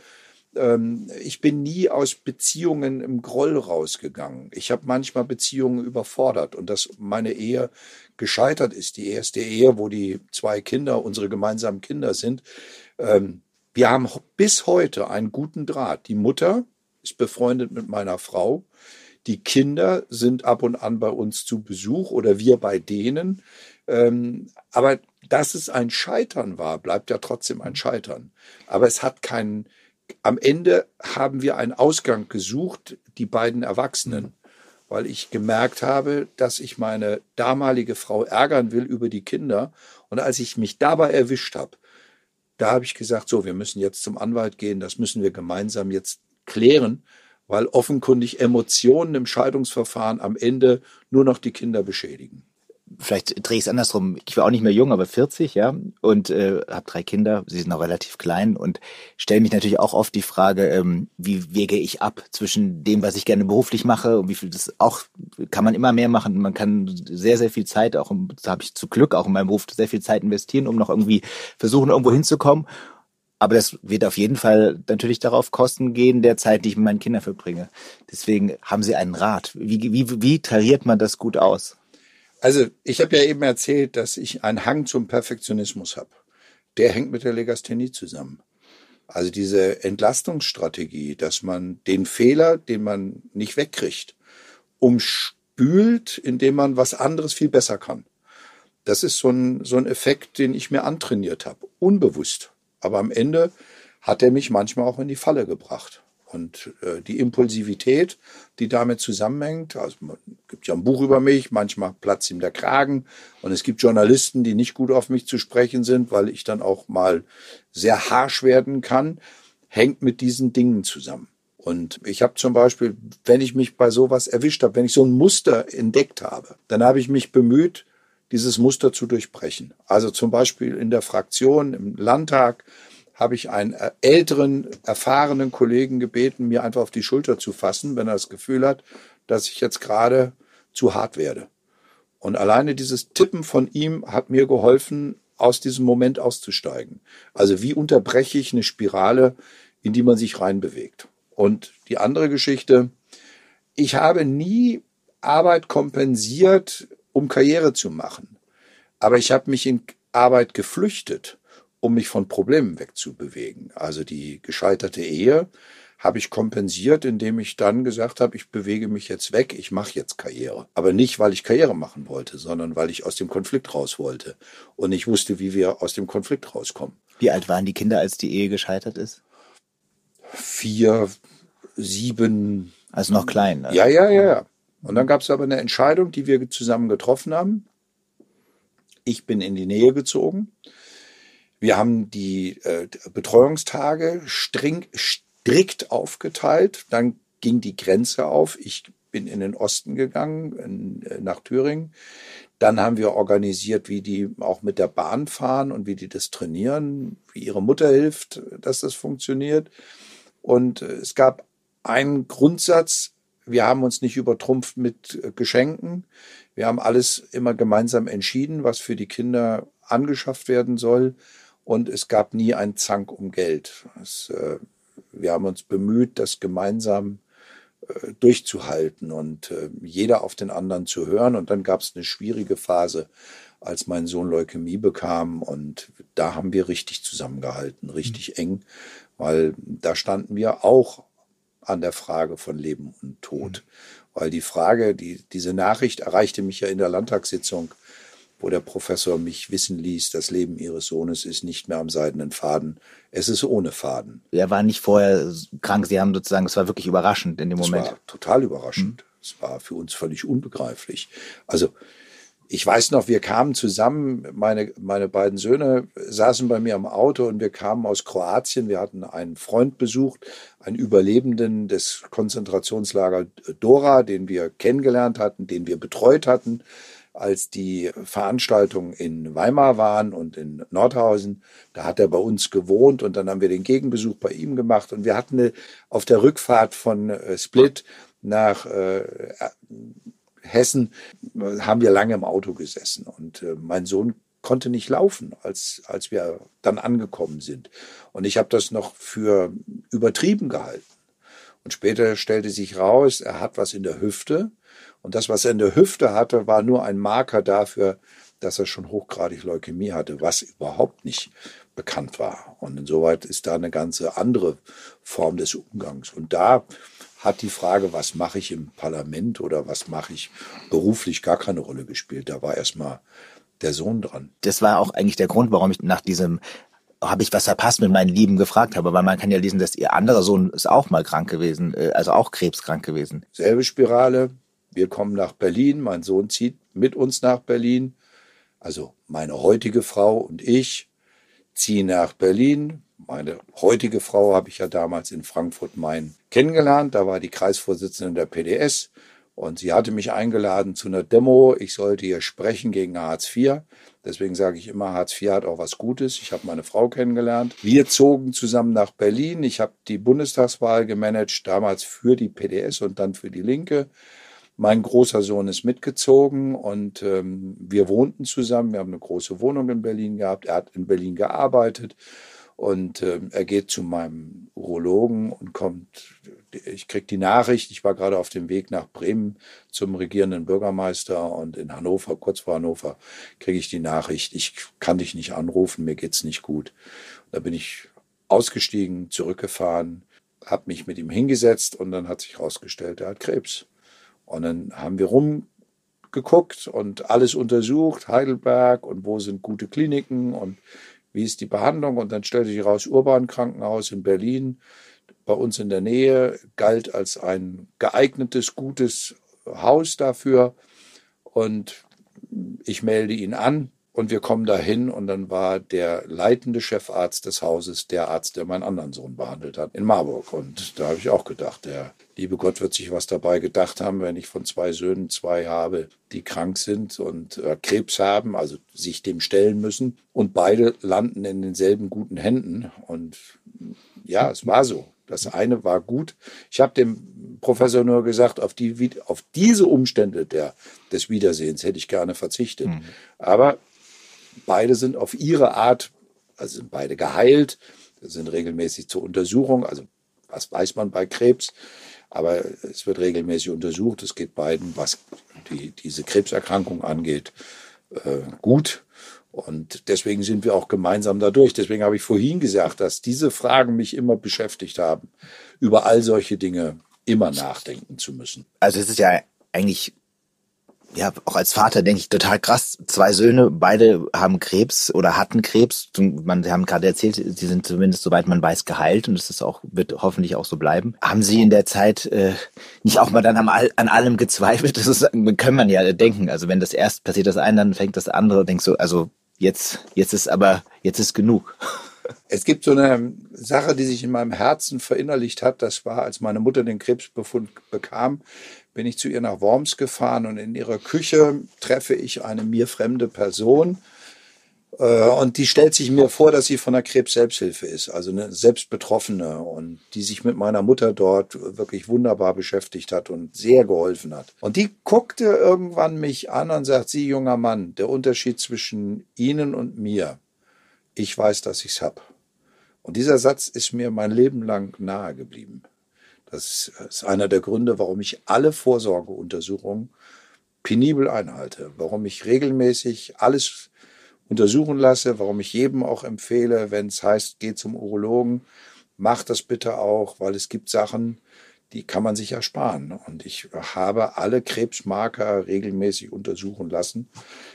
ich bin nie aus Beziehungen im Groll rausgegangen. Ich habe manchmal Beziehungen überfordert und dass meine Ehe gescheitert ist, die erste Ehe, wo die 2 Kinder, unsere gemeinsamen Kinder sind. Wir haben bis heute einen guten Draht. Die Mutter ist befreundet mit meiner Frau. Die Kinder sind ab und an bei uns zu Besuch oder wir bei denen. Aber dass es ein Scheitern war, bleibt ja trotzdem ein Scheitern. Aber es hat keinen. Am Ende haben wir einen Ausgang gesucht, die beiden Erwachsenen, weil ich gemerkt habe, dass ich meine damalige Frau ärgern will über die Kinder. Und als ich mich dabei erwischt habe, da habe ich gesagt, so, wir müssen jetzt zum Anwalt gehen, das müssen wir gemeinsam jetzt klären, weil offenkundig Emotionen im Scheidungsverfahren am Ende nur noch die Kinder beschädigen. Vielleicht drehe ich es andersrum. Ich war auch nicht mehr jung, aber 40, ja, und habe 3 Kinder. Sie sind noch relativ klein und stelle mich natürlich auch oft die Frage, wie wege ich ab zwischen dem, was ich gerne beruflich mache und wie viel das auch, kann man immer mehr machen. Man kann sehr, sehr viel Zeit, auch da habe ich zu Glück auch in meinem Beruf sehr viel Zeit investieren, um noch irgendwie versuchen, irgendwo hinzukommen. Aber das wird auf jeden Fall natürlich darauf Kosten gehen, der Zeit, die ich mit meinen Kindern verbringe. Deswegen haben Sie einen Rat. Wie tariert man das gut aus? Also ich habe ja eben erzählt, dass ich einen Hang zum Perfektionismus habe. Der hängt mit der Legasthenie zusammen. Also diese Entlastungsstrategie, dass man den Fehler, den man nicht wegkriegt, umspült, indem man was anderes viel besser kann. Das ist so ein Effekt, den ich mir antrainiert habe, unbewusst. Aber am Ende hat er mich manchmal auch in die Falle gebracht. Und die Impulsivität, die damit zusammenhängt, also man gibt ja ein Buch über mich, manchmal platzt ihm der Kragen und es gibt Journalisten, die nicht gut auf mich zu sprechen sind, weil ich dann auch mal sehr harsch werden kann, hängt mit diesen Dingen zusammen. Und ich habe zum Beispiel, wenn ich mich bei sowas erwischt habe, wenn ich so ein Muster entdeckt habe, dann habe ich mich bemüht, dieses Muster zu durchbrechen. Also zum Beispiel in der Fraktion, im Landtag, habe ich einen älteren, erfahrenen Kollegen gebeten, mir einfach auf die Schulter zu fassen, wenn er das Gefühl hat, dass ich jetzt gerade zu hart werde. Und alleine dieses Tippen von ihm hat mir geholfen, aus diesem Moment auszusteigen. Also wie unterbreche ich eine Spirale, in die man sich reinbewegt? Und die andere Geschichte, ich habe nie Arbeit kompensiert, um Karriere zu machen. Aber ich habe mich in Arbeit geflüchtet, um mich von Problemen wegzubewegen. Also die gescheiterte Ehe habe ich kompensiert, indem ich dann gesagt habe, ich bewege mich jetzt weg, ich mache jetzt Karriere. Aber nicht, weil ich Karriere machen wollte, sondern weil ich aus dem Konflikt raus wollte. Und ich wusste, wie wir aus dem Konflikt rauskommen. Wie alt waren die Kinder, als die Ehe gescheitert ist? 4, 7. Also noch klein. Ne? Ja. Und dann gab es aber eine Entscheidung, die wir zusammen getroffen haben. Ich bin in die Nähe gezogen. Wir haben die Betreuungstage strikt aufgeteilt. Dann ging die Grenze auf. Ich bin in den Osten gegangen, nach Thüringen. Dann haben wir organisiert, wie die auch mit der Bahn fahren und wie die das trainieren, wie ihre Mutter hilft, dass das funktioniert. Und es gab einen Grundsatz, wir haben uns nicht übertrumpft mit Geschenken. Wir haben alles immer gemeinsam entschieden, was für die Kinder angeschafft werden soll. Und es gab nie einen Zank um Geld. Wir haben uns bemüht, das gemeinsam durchzuhalten und jeder auf den anderen zu hören. Und dann gab es eine schwierige Phase, als mein Sohn Leukämie bekam. Und da haben wir richtig zusammengehalten, richtig eng, weil da standen wir auch an der Frage von Leben und Tod. Weil die Frage, diese Nachricht erreichte mich ja in der Landtagssitzung, wo der Professor mich wissen ließ, das Leben Ihres Sohnes ist nicht mehr am seidenen Faden, es ist ohne Faden. Er war nicht vorher krank, Sie haben sozusagen, es war wirklich überraschend in dem Moment. Es war total überraschend. Es war für uns völlig unbegreiflich. Also ich weiß noch, wir kamen zusammen, meine beiden Söhne saßen bei mir am Auto und wir kamen aus Kroatien. Wir hatten einen Freund besucht, einen Überlebenden des Konzentrationslagers Dora, den wir kennengelernt hatten, den wir betreut hatten, als die Veranstaltungen in Weimar waren und in Nordhausen. Da hat er bei uns gewohnt und dann haben wir den Gegenbesuch bei ihm gemacht. Und wir hatten auf der Rückfahrt von Split nach Hessen haben wir lange im Auto gesessen und mein Sohn konnte nicht laufen, als wir dann angekommen sind. Und ich habe das noch für übertrieben gehalten. Und später stellte sich raus, er hat was in der Hüfte. Und das, was er in der Hüfte hatte, war nur ein Marker dafür, dass er schon hochgradig Leukämie hatte, was überhaupt nicht bekannt war. Und insoweit ist da eine ganze andere Form des Umgangs. Und da hat die Frage, was mache ich im Parlament oder was mache ich beruflich, gar keine Rolle gespielt. Da war erstmal der Sohn dran. Das war auch eigentlich der Grund, warum ich nach diesem habe ich was verpasst mit meinen Lieben gefragt habe, weil man kann ja lesen, dass ihr anderer Sohn ist auch mal krank gewesen, also auch krebskrank gewesen. Selbe Spirale. Wir kommen nach Berlin, mein Sohn zieht mit uns nach Berlin. Also meine heutige Frau und ich ziehen nach Berlin. Meine heutige Frau habe ich ja damals in Frankfurt-Main kennengelernt. Da war die Kreisvorsitzende der PDS und sie hatte mich eingeladen zu einer Demo. Ich sollte hier sprechen gegen Hartz IV. Deswegen sage ich immer, Hartz IV hat auch was Gutes. Ich habe meine Frau kennengelernt. Wir zogen zusammen nach Berlin. Ich habe die Bundestagswahl gemanagt, damals für die PDS und dann für die Linke. Mein großer Sohn ist mitgezogen und wir wohnten zusammen. Wir haben eine große Wohnung in Berlin gehabt. Er hat in Berlin gearbeitet und er geht zu meinem Urologen und ich kriege die Nachricht, ich war gerade auf dem Weg nach Bremen zum regierenden Bürgermeister und in Hannover, kurz vor Hannover, kriege ich die Nachricht, ich kann dich nicht anrufen, mir geht's nicht gut. Da bin ich ausgestiegen, zurückgefahren, habe mich mit ihm hingesetzt und dann hat sich herausgestellt, er hat Krebs. Und dann haben wir rumgeguckt und alles untersucht, Heidelberg und wo sind gute Kliniken und wie ist die Behandlung. Und dann stellte sich raus, Urban-Krankenhaus in Berlin, bei uns in der Nähe, galt als ein geeignetes, gutes Haus dafür. Und ich melde ihn an und wir kommen dahin und dann war der leitende Chefarzt des Hauses der Arzt, der meinen anderen Sohn behandelt hat, in Marburg. Und da habe ich auch gedacht, der liebe Gott wird sich was dabei gedacht haben, wenn ich von 2 Söhnen 2 habe, die krank sind und Krebs haben, also sich dem stellen müssen. Und beide landen in denselben guten Händen. Und ja, es war so. Das eine war gut. Ich habe dem Professor nur gesagt, auf diese Umstände des Wiedersehens hätte ich gerne verzichtet. Aber beide sind auf ihre Art, also sind beide geheilt, sind regelmäßig zur Untersuchung. Also was weiß man bei Krebs? Aber es wird regelmäßig untersucht. Es geht beiden, was diese Krebserkrankung angeht, gut. Und deswegen sind wir auch gemeinsam dadurch. Deswegen habe ich vorhin gesagt, dass diese Fragen mich immer beschäftigt haben, über all solche Dinge immer nachdenken zu müssen. Also es ist ja eigentlich, ja, auch als Vater denke ich total krass. 2 Söhne, beide haben Krebs oder hatten Krebs. Sie haben gerade erzählt, sie sind zumindest, soweit man weiß, geheilt und wird hoffentlich auch so bleiben. Haben Sie in der Zeit nicht auch mal dann an allem gezweifelt? Kann man ja denken. Also wenn das erst passiert das eine, dann fängt das andere und denkst so, also jetzt ist genug. Es gibt so eine Sache, die sich in meinem Herzen verinnerlicht hat. Das war, als meine Mutter den Krebsbefund bekam, bin ich zu ihr nach Worms gefahren und in ihrer Küche treffe ich eine mir fremde Person. Und die stellt sich mir vor, dass sie von der Krebs-Selbsthilfe ist, also eine Selbstbetroffene und die sich mit meiner Mutter dort wirklich wunderbar beschäftigt hat und sehr geholfen hat. Und die guckte irgendwann mich an und sagt, Sie, junger Mann, der Unterschied zwischen Ihnen und mir, ich weiß, dass ich's hab. Und dieser Satz ist mir mein Leben lang nahe geblieben. Das ist einer der Gründe, warum ich alle Vorsorgeuntersuchungen penibel einhalte, warum ich regelmäßig alles untersuchen lasse, warum ich jedem auch empfehle, wenn es heißt, geh zum Urologen, mach das bitte auch, weil es gibt Sachen, die kann man sich ersparen. Und ich habe alle Krebsmarker regelmäßig untersuchen lassen.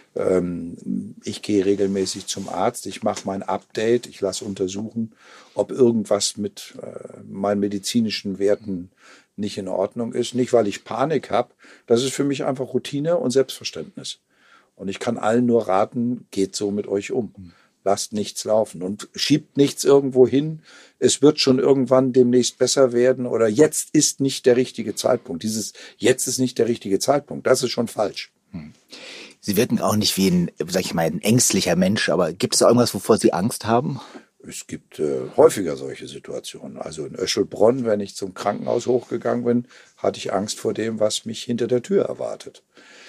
Ich gehe regelmäßig zum Arzt, ich mache mein Update, ich lasse untersuchen, ob irgendwas mit meinen medizinischen Werten nicht in Ordnung ist. Nicht, weil ich Panik habe, das ist für mich einfach Routine und Selbstverständnis. Und ich kann allen nur raten, geht so mit euch um. Lasst nichts laufen und schiebt nichts irgendwo hin. Es wird schon irgendwann demnächst besser werden oder jetzt ist nicht der richtige Zeitpunkt. Dieses jetzt ist nicht der richtige Zeitpunkt, das ist schon falsch. Sie wirken auch nicht wie ein ängstlicher Mensch, aber gibt es irgendwas, wovor Sie Angst haben? Es gibt häufiger solche Situationen. Also in Öschelbronn, wenn ich zum Krankenhaus hochgegangen bin, hatte ich Angst vor dem, was mich hinter der Tür erwartet.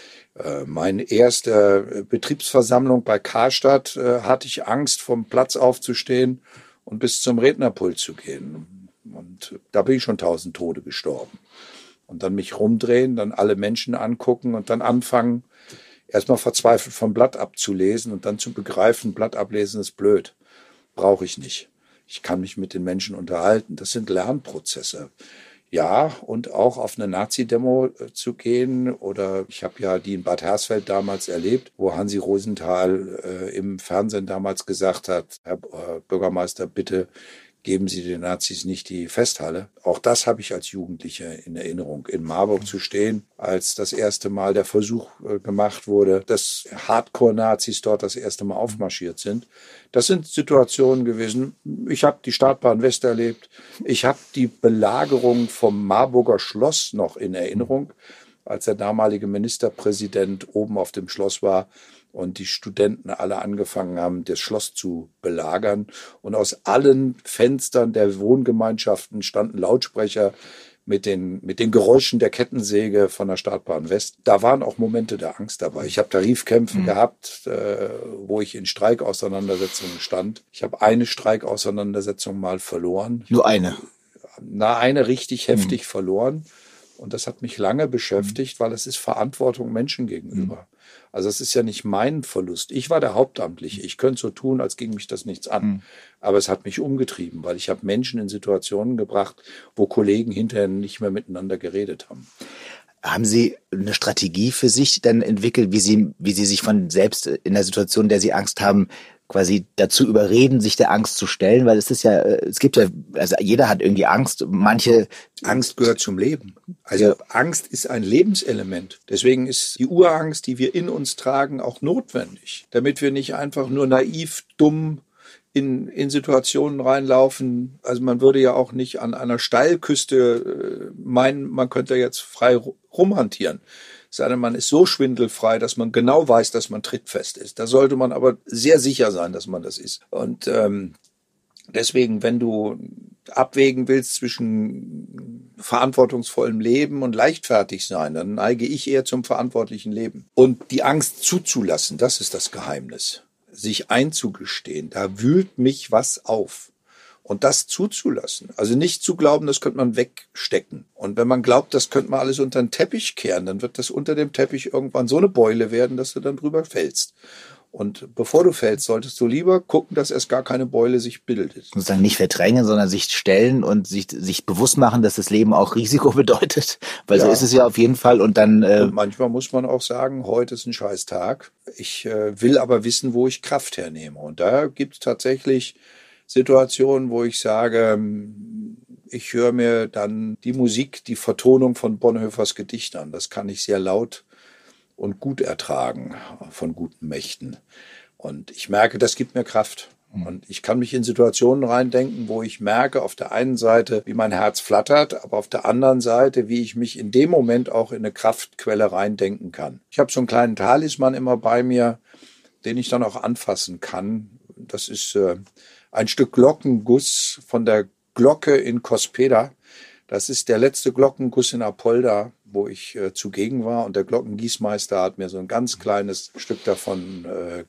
Meine erste Betriebsversammlung bei Karstadt hatte ich Angst, vom Platz aufzustehen und bis zum Rednerpult zu gehen. Und da bin ich schon 1000 Tode gestorben. Und dann mich rumdrehen, dann alle Menschen angucken und dann anfangen, erstmal verzweifelt vom Blatt abzulesen und dann zu begreifen, Blatt ablesen ist blöd. Brauche ich nicht. Ich kann mich mit den Menschen unterhalten. Das sind Lernprozesse. Ja, und auch auf eine Nazi-Demo zu gehen. Oder ich habe ja die in Bad Hersfeld damals erlebt, wo Hansi Rosenthal im Fernsehen damals gesagt hat, Herr Bürgermeister, bitte geben Sie den Nazis nicht die Festhalle. Auch das habe ich als Jugendlicher in Erinnerung. In Marburg zu stehen, als das erste Mal der Versuch gemacht wurde, dass Hardcore-Nazis dort das erste Mal aufmarschiert sind. Das sind Situationen gewesen. Ich habe die Startbahn West erlebt. Ich habe die Belagerung vom Marburger Schloss noch in Erinnerung, als der damalige Ministerpräsident oben auf dem Schloss war und die Studenten alle angefangen haben, das Schloss zu belagern. Und aus allen Fenstern der Wohngemeinschaften standen Lautsprecher mit den Geräuschen der Kettensäge von der Startbahn West. Da waren auch Momente der Angst dabei. Ich habe Tarifkämpfe gehabt, wo ich in Streikauseinandersetzungen stand. Ich habe eine Streikauseinandersetzung mal verloren. Nur eine? Eine richtig heftig verloren. Und das hat mich lange beschäftigt, weil es ist Verantwortung Menschen gegenüber. Also es ist ja nicht mein Verlust. Ich war der Hauptamtliche. Ich könnte so tun, als ging mich das nichts an. Aber es hat mich umgetrieben, weil ich habe Menschen in Situationen gebracht, wo Kollegen hinterher nicht mehr miteinander geredet haben. Haben Sie eine Strategie für sich dann entwickelt, wie Sie sich von selbst in der Situation, in der Sie Angst haben, quasi dazu überreden, sich der Angst zu stellen? Weil also jeder hat irgendwie Angst. Angst gehört zum Leben. Also Angst ist ein Lebenselement. Deswegen ist die Urangst, die wir in uns tragen, auch notwendig, damit wir nicht einfach nur naiv, dumm in Situationen reinlaufen. Also man würde ja auch nicht an einer Steilküste meinen, man könnte jetzt frei rumhantieren. Sondern man ist so schwindelfrei, dass man genau weiß, dass man trittfest ist. Da sollte man aber sehr sicher sein, dass man das ist. Und deswegen, wenn du abwägen willst zwischen verantwortungsvollem Leben und leichtfertig sein. Dann neige ich eher zum verantwortlichen Leben. Und die Angst zuzulassen, das ist das Geheimnis. Sich einzugestehen, da wühlt mich was auf. Und das zuzulassen. Also nicht zu glauben, das könnte man wegstecken. Und wenn man glaubt, das könnte man alles unter den Teppich kehren, dann wird das unter dem Teppich irgendwann so eine Beule werden, dass du dann drüber fällst. Und bevor du fällst, solltest du lieber gucken, dass erst gar keine Beule sich bildet. Sozusagen nicht verdrängen, sondern sich stellen und sich bewusst machen, dass das Leben auch Risiko bedeutet. Weil so ist es ja auf jeden Fall. Und dann und manchmal muss man auch sagen, heute ist ein scheiß Tag. Ich will aber wissen, wo ich Kraft hernehme. Und da gibt es tatsächlich Situationen, wo ich sage, ich höre mir dann die Musik, die Vertonung von Bonhoeffers Gedicht an. Das kann ich sehr laut und gut ertragen von guten Mächten. Und ich merke, das gibt mir Kraft. Und ich kann mich in Situationen reindenken, wo ich merke, auf der einen Seite, wie mein Herz flattert, aber auf der anderen Seite, wie ich mich in dem Moment auch in eine Kraftquelle reindenken kann. Ich habe so einen kleinen Talisman immer bei mir, den ich dann auch anfassen kann. Das ist ein Stück Glockenguss von der Glocke in Cospeda. Das ist der letzte Glockenguss in Apolda, wo ich zugegen war. Und der Glockengießmeister hat mir so ein ganz kleines Stück davon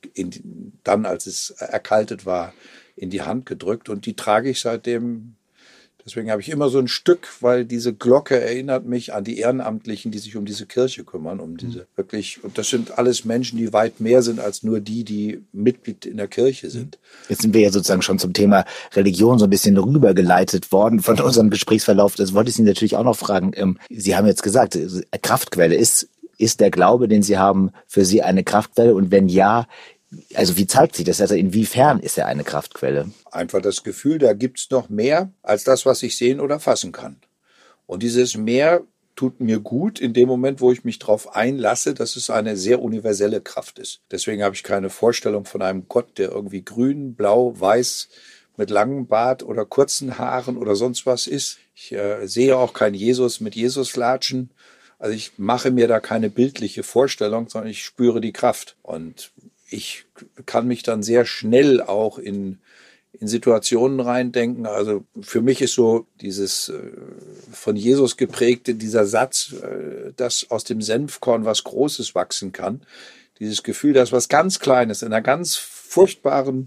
dann, als es erkaltet war, in die Hand gedrückt. Und die trage ich seitdem. Deswegen habe ich immer so ein Stück, weil diese Glocke erinnert mich an die Ehrenamtlichen, die sich um diese Kirche kümmern, um diese wirklich, und das sind alles Menschen, die weit mehr sind als nur die Mitglied in der Kirche sind. Jetzt sind wir ja sozusagen schon zum Thema Religion so ein bisschen rübergeleitet worden von unserem Gesprächsverlauf. Das wollte ich Sie natürlich auch noch fragen. Sie haben jetzt gesagt, Kraftquelle ist der Glaube, den Sie haben, für Sie eine Kraftquelle? Und wenn ja, also wie zeigt sich das? Also inwiefern ist er eine Kraftquelle? Einfach das Gefühl, da gibt's noch mehr als das, was ich sehen oder fassen kann. Und dieses Mehr tut mir gut in dem Moment, wo ich mich darauf einlasse, dass es eine sehr universelle Kraft ist. Deswegen habe ich keine Vorstellung von einem Gott, der irgendwie grün, blau, weiß, mit langem Bart oder kurzen Haaren oder sonst was ist. Ich sehe auch keinen Jesus mit Jesuslatschen. Also ich mache mir da keine bildliche Vorstellung, sondern ich spüre die Kraft. Und ich kann mich dann sehr schnell auch in Situationen reindenken. Also für mich ist so dieses von Jesus geprägte, dieser Satz, dass aus dem Senfkorn was Großes wachsen kann. Dieses Gefühl, dass was ganz Kleines in einer ganz furchtbaren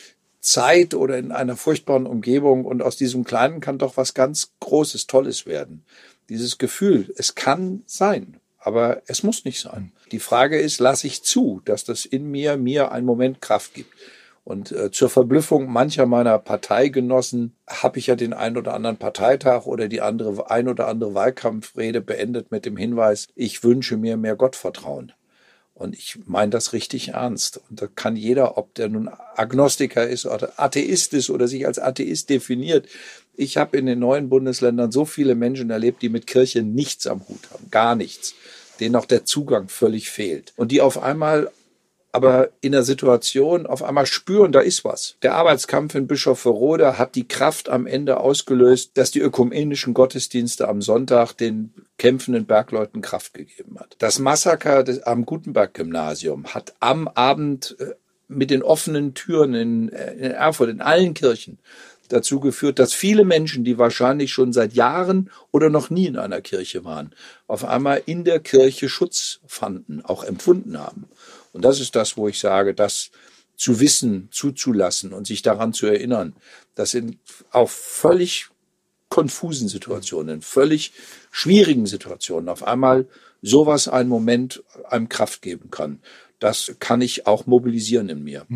Zeit oder in einer furchtbaren Umgebung und aus diesem Kleinen kann doch was ganz Großes, Tolles werden. Dieses Gefühl, es kann sein. Aber es muss nicht sein. Die Frage ist, lasse ich zu, dass das in mir einen Moment Kraft gibt. Und zur Verblüffung mancher meiner Parteigenossen habe ich ja den ein oder anderen Parteitag oder die ein oder andere Wahlkampfrede beendet mit dem Hinweis, ich wünsche mir mehr Gottvertrauen. Und ich meine das richtig ernst. Und da kann jeder, ob der nun Agnostiker ist oder Atheist ist oder sich als Atheist definiert. Ich habe in den neuen Bundesländern so viele Menschen erlebt, die mit Kirche nichts am Hut haben, gar nichts, denen auch der Zugang völlig fehlt. Und die auf einmal aber in der Situation auf einmal spüren, da ist was. Der Arbeitskampf in Bischofferode hat die Kraft am Ende ausgelöst, dass die ökumenischen Gottesdienste am Sonntag den kämpfenden Bergleuten Kraft gegeben hat. Das Massaker am Gutenberg-Gymnasium hat am Abend mit den offenen Türen in Erfurt, in allen Kirchen, dazu geführt, dass viele Menschen, die wahrscheinlich schon seit Jahren oder noch nie in einer Kirche waren, auf einmal in der Kirche Schutz fanden, auch empfunden haben. Und das ist das, wo ich sage, das zu wissen, zuzulassen und sich daran zu erinnern, dass in auch völlig konfusen Situationen, in völlig schwierigen Situationen auf einmal sowas einen Moment einem Kraft geben kann. Das kann ich auch mobilisieren in mir.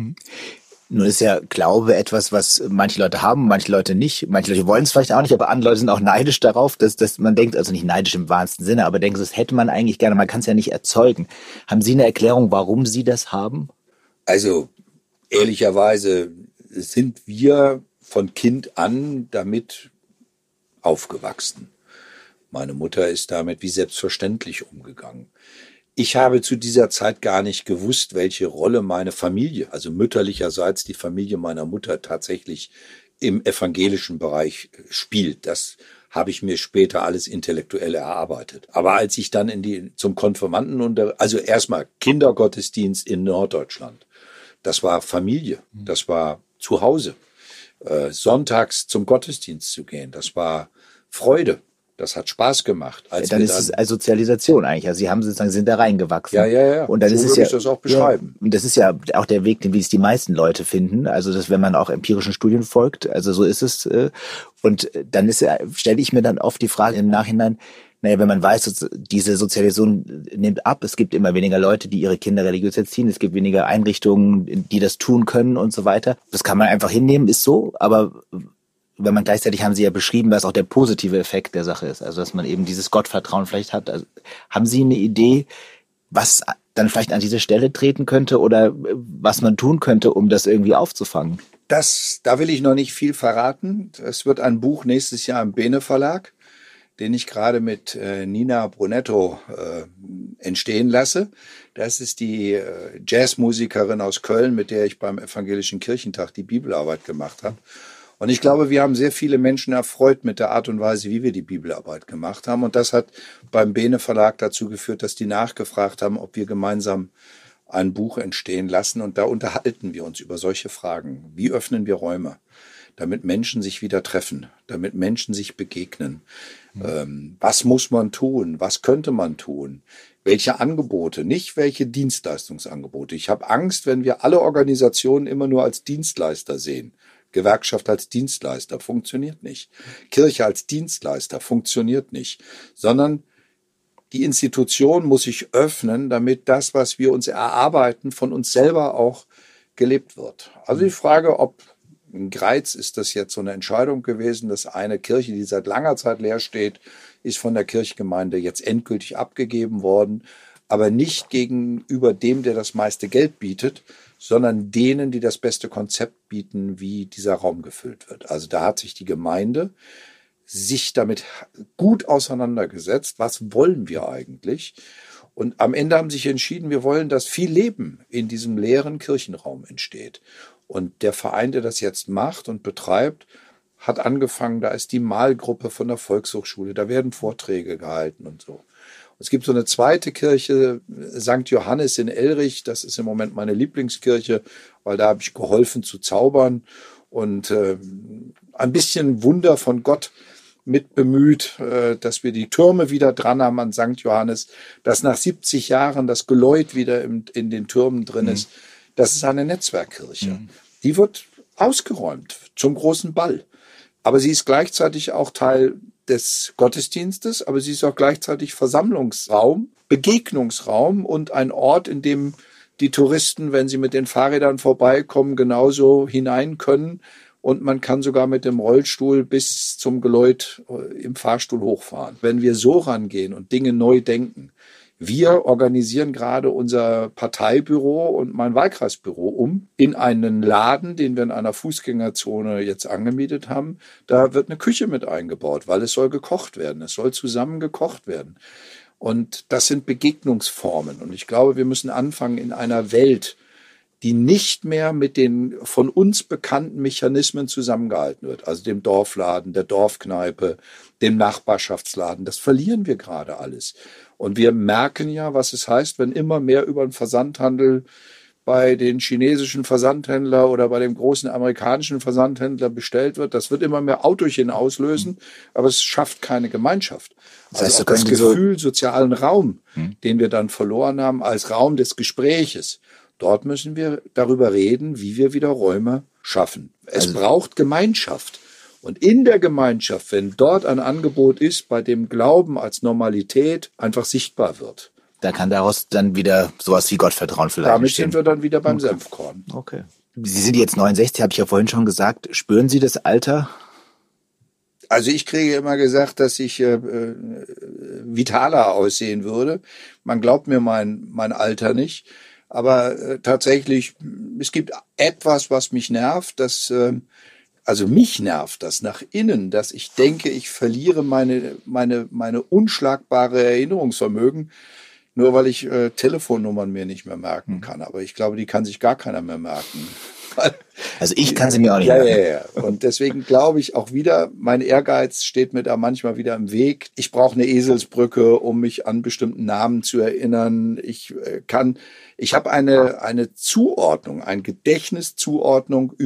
Nun ist ja Glaube etwas, was manche Leute haben, manche Leute nicht. Manche Leute wollen es vielleicht auch nicht, aber andere Leute sind auch neidisch darauf, dass man denkt, also nicht neidisch im wahrsten Sinne, aber denken, das hätte man eigentlich gerne, man kann es ja nicht erzeugen. Haben Sie eine Erklärung, warum Sie das haben? Also ehrlicherweise sind wir von Kind an damit aufgewachsen. Meine Mutter ist damit wie selbstverständlich umgegangen. Ich habe zu dieser Zeit gar nicht gewusst, welche Rolle meine Familie, also mütterlicherseits die Familie meiner Mutter, tatsächlich im evangelischen Bereich spielt. Das habe ich mir später alles intellektuell erarbeitet. Aber als ich dann zum Konfirmandenunterricht, also erstmal Kindergottesdienst in Norddeutschland, das war Familie, das war zu Hause. Sonntags zum Gottesdienst zu gehen, das war Freude. Das hat Spaß gemacht. Dann ist es als Sozialisation eigentlich. Also Sie haben sozusagen, sind da reingewachsen. Ja. Und dann so ist es würde ja, ich das auch beschreiben. Ja, und das ist ja auch der Weg, den wie es die meisten Leute finden. Also dass, wenn man auch empirischen Studien folgt, also so ist es. Und dann stelle ich mir dann oft die Frage im Nachhinein, naja, wenn man weiß, diese Sozialisation nimmt ab, es gibt immer weniger Leute, die ihre Kinder religiös erziehen, es gibt weniger Einrichtungen, die das tun können und so weiter. Das kann man einfach hinnehmen, ist so, aber wenn man gleichzeitig, haben Sie ja beschrieben, was auch der positive Effekt der Sache ist, also dass man eben dieses Gottvertrauen vielleicht hat. Also, haben Sie eine Idee, was dann vielleicht an diese Stelle treten könnte oder was man tun könnte, um das irgendwie aufzufangen? Da will ich noch nicht viel verraten. Es wird ein Buch nächstes Jahr im Bene Verlag, den ich gerade mit Nina Brunetto entstehen lasse. Das ist die Jazzmusikerin aus Köln, mit der ich beim Evangelischen Kirchentag die Bibelarbeit gemacht habe. Und ich glaube, wir haben sehr viele Menschen erfreut mit der Art und Weise, wie wir die Bibelarbeit gemacht haben. Und das hat beim Bene Verlag dazu geführt, dass die nachgefragt haben, ob wir gemeinsam ein Buch entstehen lassen. Und da unterhalten wir uns über solche Fragen. Wie öffnen wir Räume, damit Menschen sich wieder treffen, damit Menschen sich begegnen? Was muss man tun? Was könnte man tun? Welche Angebote, nicht welche Dienstleistungsangebote. Ich habe Angst, wenn wir alle Organisationen immer nur als Dienstleister sehen. Gewerkschaft als Dienstleister funktioniert nicht. Kirche als Dienstleister funktioniert nicht. Sondern die Institution muss sich öffnen, damit das, was wir uns erarbeiten, von uns selber auch gelebt wird. Also die Frage, ob in Greiz ist das jetzt so eine Entscheidung gewesen, dass eine Kirche, die seit langer Zeit leer steht, ist von der Kirchgemeinde jetzt endgültig abgegeben worden, aber nicht gegenüber dem, der das meiste Geld bietet, sondern denen, die das beste Konzept bieten, wie dieser Raum gefüllt wird. Also da hat sich die Gemeinde sich damit gut auseinandergesetzt. Was wollen wir eigentlich? Und am Ende haben sich entschieden, wir wollen, dass viel Leben in diesem leeren Kirchenraum entsteht. Und der Verein, der das jetzt macht und betreibt, hat angefangen, da ist die Malgruppe von der Volkshochschule, da werden Vorträge gehalten und so. Es gibt so eine zweite Kirche, St. Johannes in Elrich, das ist im Moment meine Lieblingskirche, weil da habe ich geholfen zu zaubern und ein bisschen Wunder von Gott mit bemüht, dass wir die Türme wieder dran haben an St. Johannes, dass nach 70 Jahren das Geläut wieder in den Türmen drin ist. Das ist eine Netzwerkkirche. Die wird ausgeräumt zum großen Ball. Aber sie ist gleichzeitig auch Teil des Gottesdienstes, aber sie ist auch gleichzeitig Versammlungsraum, Begegnungsraum und ein Ort, in dem die Touristen, wenn sie mit den Fahrrädern vorbeikommen, genauso hinein können. Und man kann sogar mit dem Rollstuhl bis zum Geläut im Fahrstuhl hochfahren. Wenn wir so rangehen und Dinge neu denken, wir organisieren gerade unser Parteibüro und mein Wahlkreisbüro in einen Laden, den wir in einer Fußgängerzone jetzt angemietet haben. Da wird eine Küche mit eingebaut, weil es soll gekocht werden. Es soll zusammen gekocht werden. Und das sind Begegnungsformen. Und ich glaube, wir müssen anfangen in einer Welt, die nicht mehr mit den von uns bekannten Mechanismen zusammengehalten wird. Also dem Dorfladen, der Dorfkneipe, dem Nachbarschaftsladen. Das verlieren wir gerade alles. Und wir merken ja, was es heißt, wenn immer mehr über den Versandhandel bei den chinesischen Versandhändler oder bei dem großen amerikanischen Versandhändler bestellt wird. Das wird immer mehr Autochen auslösen, aber es schafft keine Gemeinschaft. Das heißt, also das Gefühl sozialen Raum, den wir dann verloren haben, als Raum des Gespräches. Dort müssen wir darüber reden, wie wir wieder Räume schaffen. Es braucht Gemeinschaft. Und in der Gemeinschaft, wenn dort ein Angebot ist, bei dem Glauben als Normalität einfach sichtbar wird. Da kann daraus dann wieder sowas wie Gottvertrauen vielleicht Damit entstehen. sind wir dann wieder beim Senfkorn. Okay. Sie sind jetzt 69, habe ich ja vorhin schon gesagt. Spüren Sie das Alter? Also ich kriege immer gesagt, dass ich vitaler aussehen würde. Man glaubt mir mein Alter nicht. Aber tatsächlich, es gibt etwas, was mich nervt, also mich nervt das nach innen, dass ich denke, ich verliere meine unschlagbare Erinnerungsvermögen, nur weil ich Telefonnummern mir nicht mehr merken kann. Aber ich glaube, die kann sich gar keiner mehr merken. Also ich kann sie mir auch nicht merken. Ja. Und deswegen glaube ich auch wieder, mein Ehrgeiz steht mir da manchmal wieder im Weg. Ich brauche eine Eselsbrücke, um mich an bestimmten Namen zu erinnern. Ich habe eine Zuordnung, eine Gedächtniszuordnung über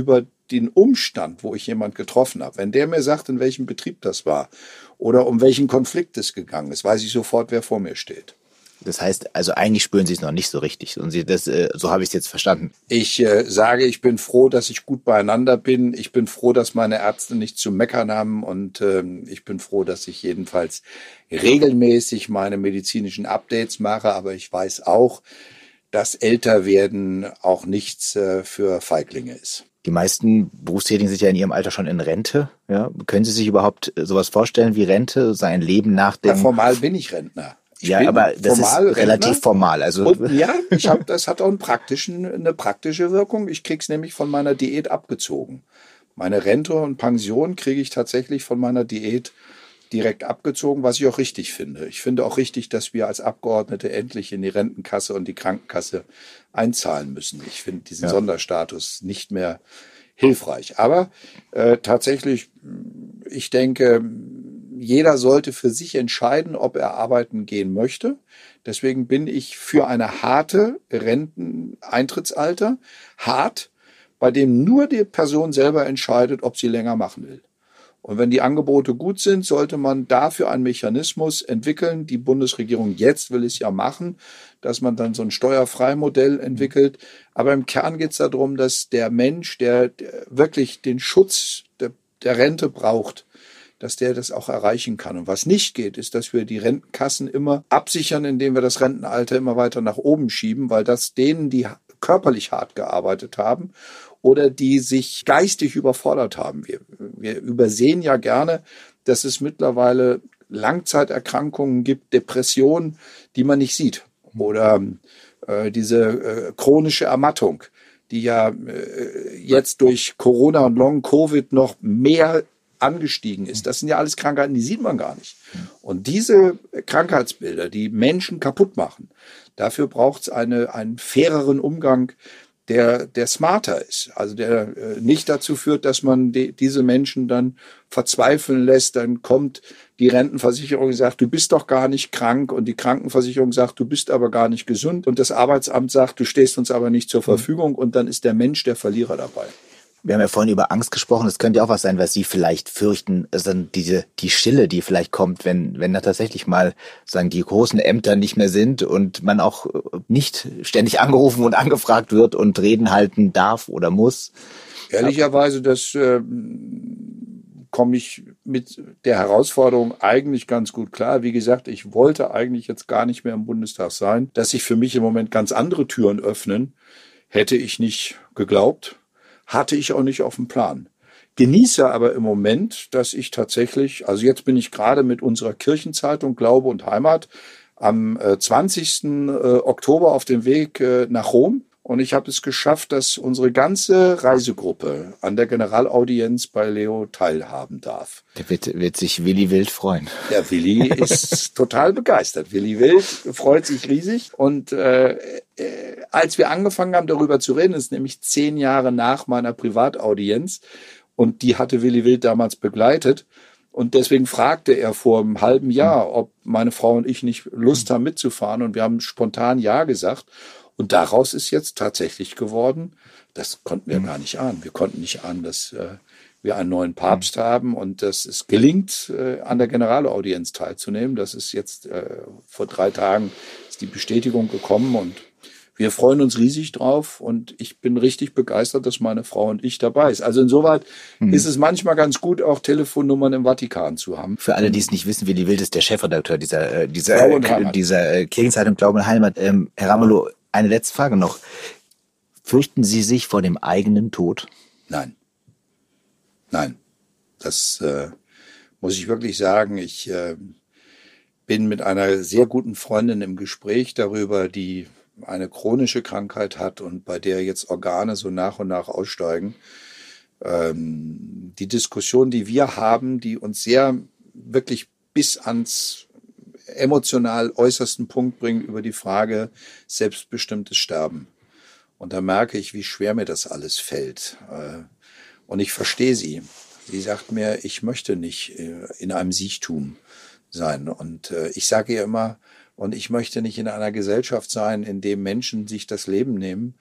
den Umstand, wo ich jemand getroffen habe, wenn der mir sagt, in welchem Betrieb das war oder um welchen Konflikt es gegangen ist, weiß ich sofort, wer vor mir steht. Das heißt, also eigentlich spüren Sie es noch nicht so richtig. Und so habe ich es jetzt verstanden. Ich sage, ich bin froh, dass ich gut beieinander bin. Ich bin froh, dass meine Ärzte nicht zu meckern haben. Und ich bin froh, dass ich jedenfalls regelmäßig meine medizinischen Updates mache. Aber ich weiß auch, dass Älterwerden auch nichts für Feiglinge ist. Die meisten Berufstätigen sind ja in ihrem Alter schon in Rente. Ja? Können Sie sich überhaupt sowas vorstellen wie Rente, sein Leben nach dem... Ja, formal bin ich Rentner. Ja, aber das ist relativ formal. Also und ja, das hat auch eine praktische Wirkung. Ich krieg's nämlich von meiner Diät abgezogen. Meine Rente und Pension kriege ich tatsächlich von meiner Diät direkt abgezogen, was ich auch richtig finde. Ich finde auch richtig, dass wir als Abgeordnete endlich in die Rentenkasse und die Krankenkasse einzahlen müssen. Ich finde diesen Sonderstatus nicht mehr hilfreich. Aber tatsächlich, ich denke, jeder sollte für sich entscheiden, ob er arbeiten gehen möchte. Deswegen bin ich für eine harte Renteneintrittsalter. Hart, bei dem nur die Person selber entscheidet, ob sie länger machen will. Und wenn die Angebote gut sind, sollte man dafür einen Mechanismus entwickeln. Die Bundesregierung jetzt will es ja machen, dass man dann so ein Steuerfreimodell entwickelt. Aber im Kern geht es darum, dass der Mensch, der wirklich den Schutz der Rente braucht, dass der das auch erreichen kann. Und was nicht geht, ist, dass wir die Rentenkassen immer absichern, indem wir das Rentenalter immer weiter nach oben schieben, weil das denen, die körperlich hart gearbeitet haben oder die sich geistig überfordert haben. Wir übersehen ja gerne, dass es mittlerweile Langzeiterkrankungen gibt, Depressionen, die man nicht sieht. Oder diese chronische Ermattung, die ja jetzt durch Corona und Long-Covid noch mehr angestiegen ist. Das sind ja alles Krankheiten, die sieht man gar nicht. Und diese Krankheitsbilder, die Menschen kaputt machen, dafür braucht es einen faireren Umgang, der smarter ist. Also der nicht dazu führt, dass man diese Menschen dann verzweifeln lässt. Dann kommt die Rentenversicherung und sagt, du bist doch gar nicht krank. Und die Krankenversicherung sagt, du bist aber gar nicht gesund. Und das Arbeitsamt sagt, du stehst uns aber nicht zur Verfügung. Und dann ist der Mensch der Verlierer dabei. Wir haben ja vorhin über Angst gesprochen. Das könnte ja auch was sein, was Sie vielleicht fürchten. Also die Stille, die vielleicht kommt, wenn da tatsächlich mal sagen die großen Ämter nicht mehr sind und man auch nicht ständig angerufen und angefragt wird und Reden halten darf oder muss. Ehrlicherweise, das komme ich mit der Herausforderung eigentlich ganz gut klar. Wie gesagt, ich wollte eigentlich jetzt gar nicht mehr im Bundestag sein. Dass sich für mich im Moment ganz andere Türen öffnen, hätte ich nicht geglaubt. Hatte ich auch nicht auf dem Plan. Genieße aber im Moment, dass ich tatsächlich, also jetzt bin ich gerade mit unserer Kirchenzeitung Glaube und Heimat am 20. Oktober auf dem Weg nach Rom. Und ich habe es geschafft, dass unsere ganze Reisegruppe an der Generalaudienz bei Leo teilhaben darf. Der wird sich Willi Wild freuen. Der Willi ist total begeistert. Willi Wild freut sich riesig. Und als wir angefangen haben, darüber zu reden, ist nämlich 10 Jahre nach meiner Privataudienz, und die hatte Willi Wild damals begleitet. Und deswegen fragte er vor einem halben Jahr, ob meine Frau und ich nicht Lust haben mitzufahren. Und wir haben spontan Ja gesagt. Und daraus ist jetzt tatsächlich geworden, das konnten wir gar nicht ahnen. Wir konnten nicht ahnen, dass wir einen neuen Papst haben und dass es gelingt, an der Generalaudienz teilzunehmen. Das ist jetzt vor 3 Tagen ist die Bestätigung gekommen und wir freuen uns riesig drauf. Und ich bin richtig begeistert, dass meine Frau und ich dabei ist. Also insoweit ist es manchmal ganz gut, auch Telefonnummern im Vatikan zu haben. Für alle, die es nicht wissen, Willi Wild ist der Chefredakteur dieser Kirchenzeitung Glaube und Heimat. Herr Ramelow, eine letzte Frage noch. Fürchten Sie sich vor dem eigenen Tod? Nein. Nein. Das muss ich wirklich sagen. Ich bin mit einer sehr guten Freundin im Gespräch darüber, die eine chronische Krankheit hat und bei der jetzt Organe so nach und nach aussteigen. Die Diskussion, die wir haben, die uns sehr wirklich bis ans emotional äußersten Punkt bringt über die Frage selbstbestimmtes Sterben. Und da merke ich, wie schwer mir das alles fällt. Und ich verstehe sie. Sie sagt mir, ich möchte nicht in einem Siechtum sein. Und ich sage ihr immer, und ich möchte nicht in einer Gesellschaft sein, in dem Menschen sich das Leben nehmen,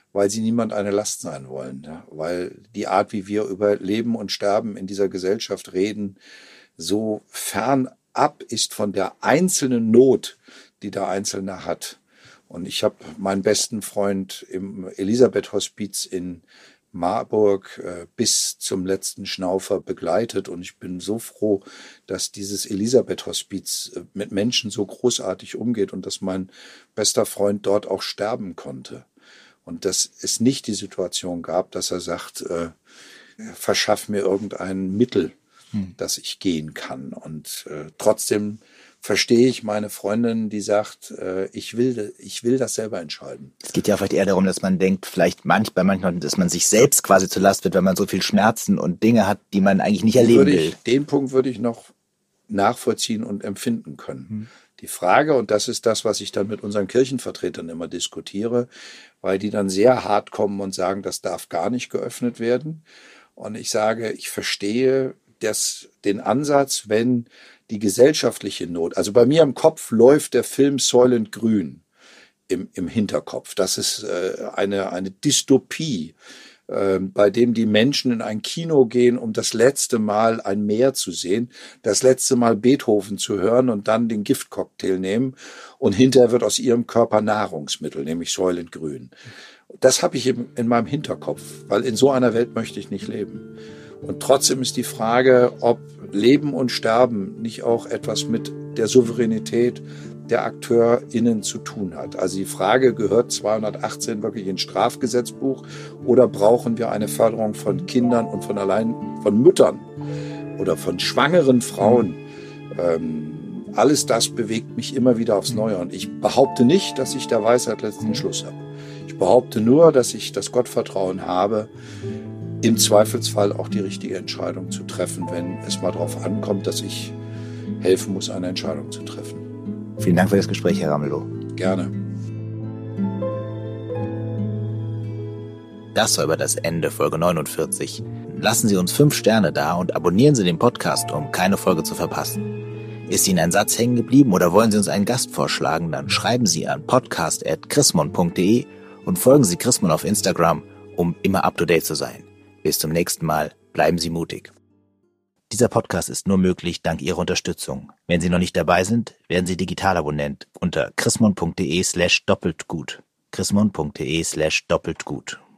weil sie niemand eine Last sein wollen. Ja? Weil die Art, wie wir über Leben und Sterben in dieser Gesellschaft reden, so fernab ist von der einzelnen Not, die der Einzelne hat. Und ich habe meinen besten Freund im Elisabeth-Hospiz in Marburg bis zum letzten Schnaufer begleitet. Und ich bin so froh, dass dieses Elisabeth-Hospiz mit Menschen so großartig umgeht und dass mein bester Freund dort auch sterben konnte. Und dass es nicht die Situation gab, dass er sagt, verschaff mir irgendein Mittel, dass ich gehen kann. Und trotzdem verstehe ich meine Freundin, die sagt, ich will das selber entscheiden. Es geht ja vielleicht eher darum, dass man denkt, vielleicht manchmal, dass man sich selbst quasi zur Last wird, wenn man so viel Schmerzen und Dinge hat, die man eigentlich nicht erleben will. Den Punkt würde ich noch nachvollziehen und empfinden können. Die Frage, und das ist das, was ich dann mit unseren Kirchenvertretern immer diskutiere, weil die dann sehr hart kommen und sagen, das darf gar nicht geöffnet werden. Und ich sage, ich verstehe den Ansatz, wenn die gesellschaftliche Not, also bei mir im Kopf läuft der Film Soylent Grün im Hinterkopf. Das ist eine Dystopie, bei dem die Menschen in ein Kino gehen, um das letzte Mal ein Meer zu sehen, das letzte Mal Beethoven zu hören und dann den Giftcocktail nehmen und hinterher wird aus ihrem Körper Nahrungsmittel, nämlich Soylent Grün. Das habe ich in meinem Hinterkopf, weil in so einer Welt möchte ich nicht leben. Und trotzdem ist die Frage, ob Leben und Sterben nicht auch etwas mit der Souveränität der AkteurInnen zu tun hat. Also die Frage, gehört 218 wirklich ins Strafgesetzbuch oder brauchen wir eine Förderung von Kindern und von Müttern oder von schwangeren Frauen? Alles das bewegt mich immer wieder aufs Neue. Und ich behaupte nicht, dass ich der Weisheit letzten Schluss habe. Ich behaupte nur, dass ich das Gottvertrauen habe, im Zweifelsfall auch die richtige Entscheidung zu treffen, wenn es mal darauf ankommt, dass ich helfen muss, eine Entscheidung zu treffen. Vielen Dank für das Gespräch, Herr Ramelow. Gerne. Das war über das Ende Folge 49. Lassen Sie uns 5 Sterne da und abonnieren Sie den Podcast, um keine Folge zu verpassen. Ist Ihnen ein Satz hängen geblieben oder wollen Sie uns einen Gast vorschlagen, dann schreiben Sie an podcast@chrismon.de und folgen Sie Chrismon auf Instagram, um immer up to date zu sein. Bis zum nächsten Mal. Bleiben Sie mutig. Dieser Podcast ist nur möglich dank Ihrer Unterstützung. Wenn Sie noch nicht dabei sind, werden Sie Digitalabonnent unter chrismon.de/doppeltgut. chrismon.de/doppeltgut.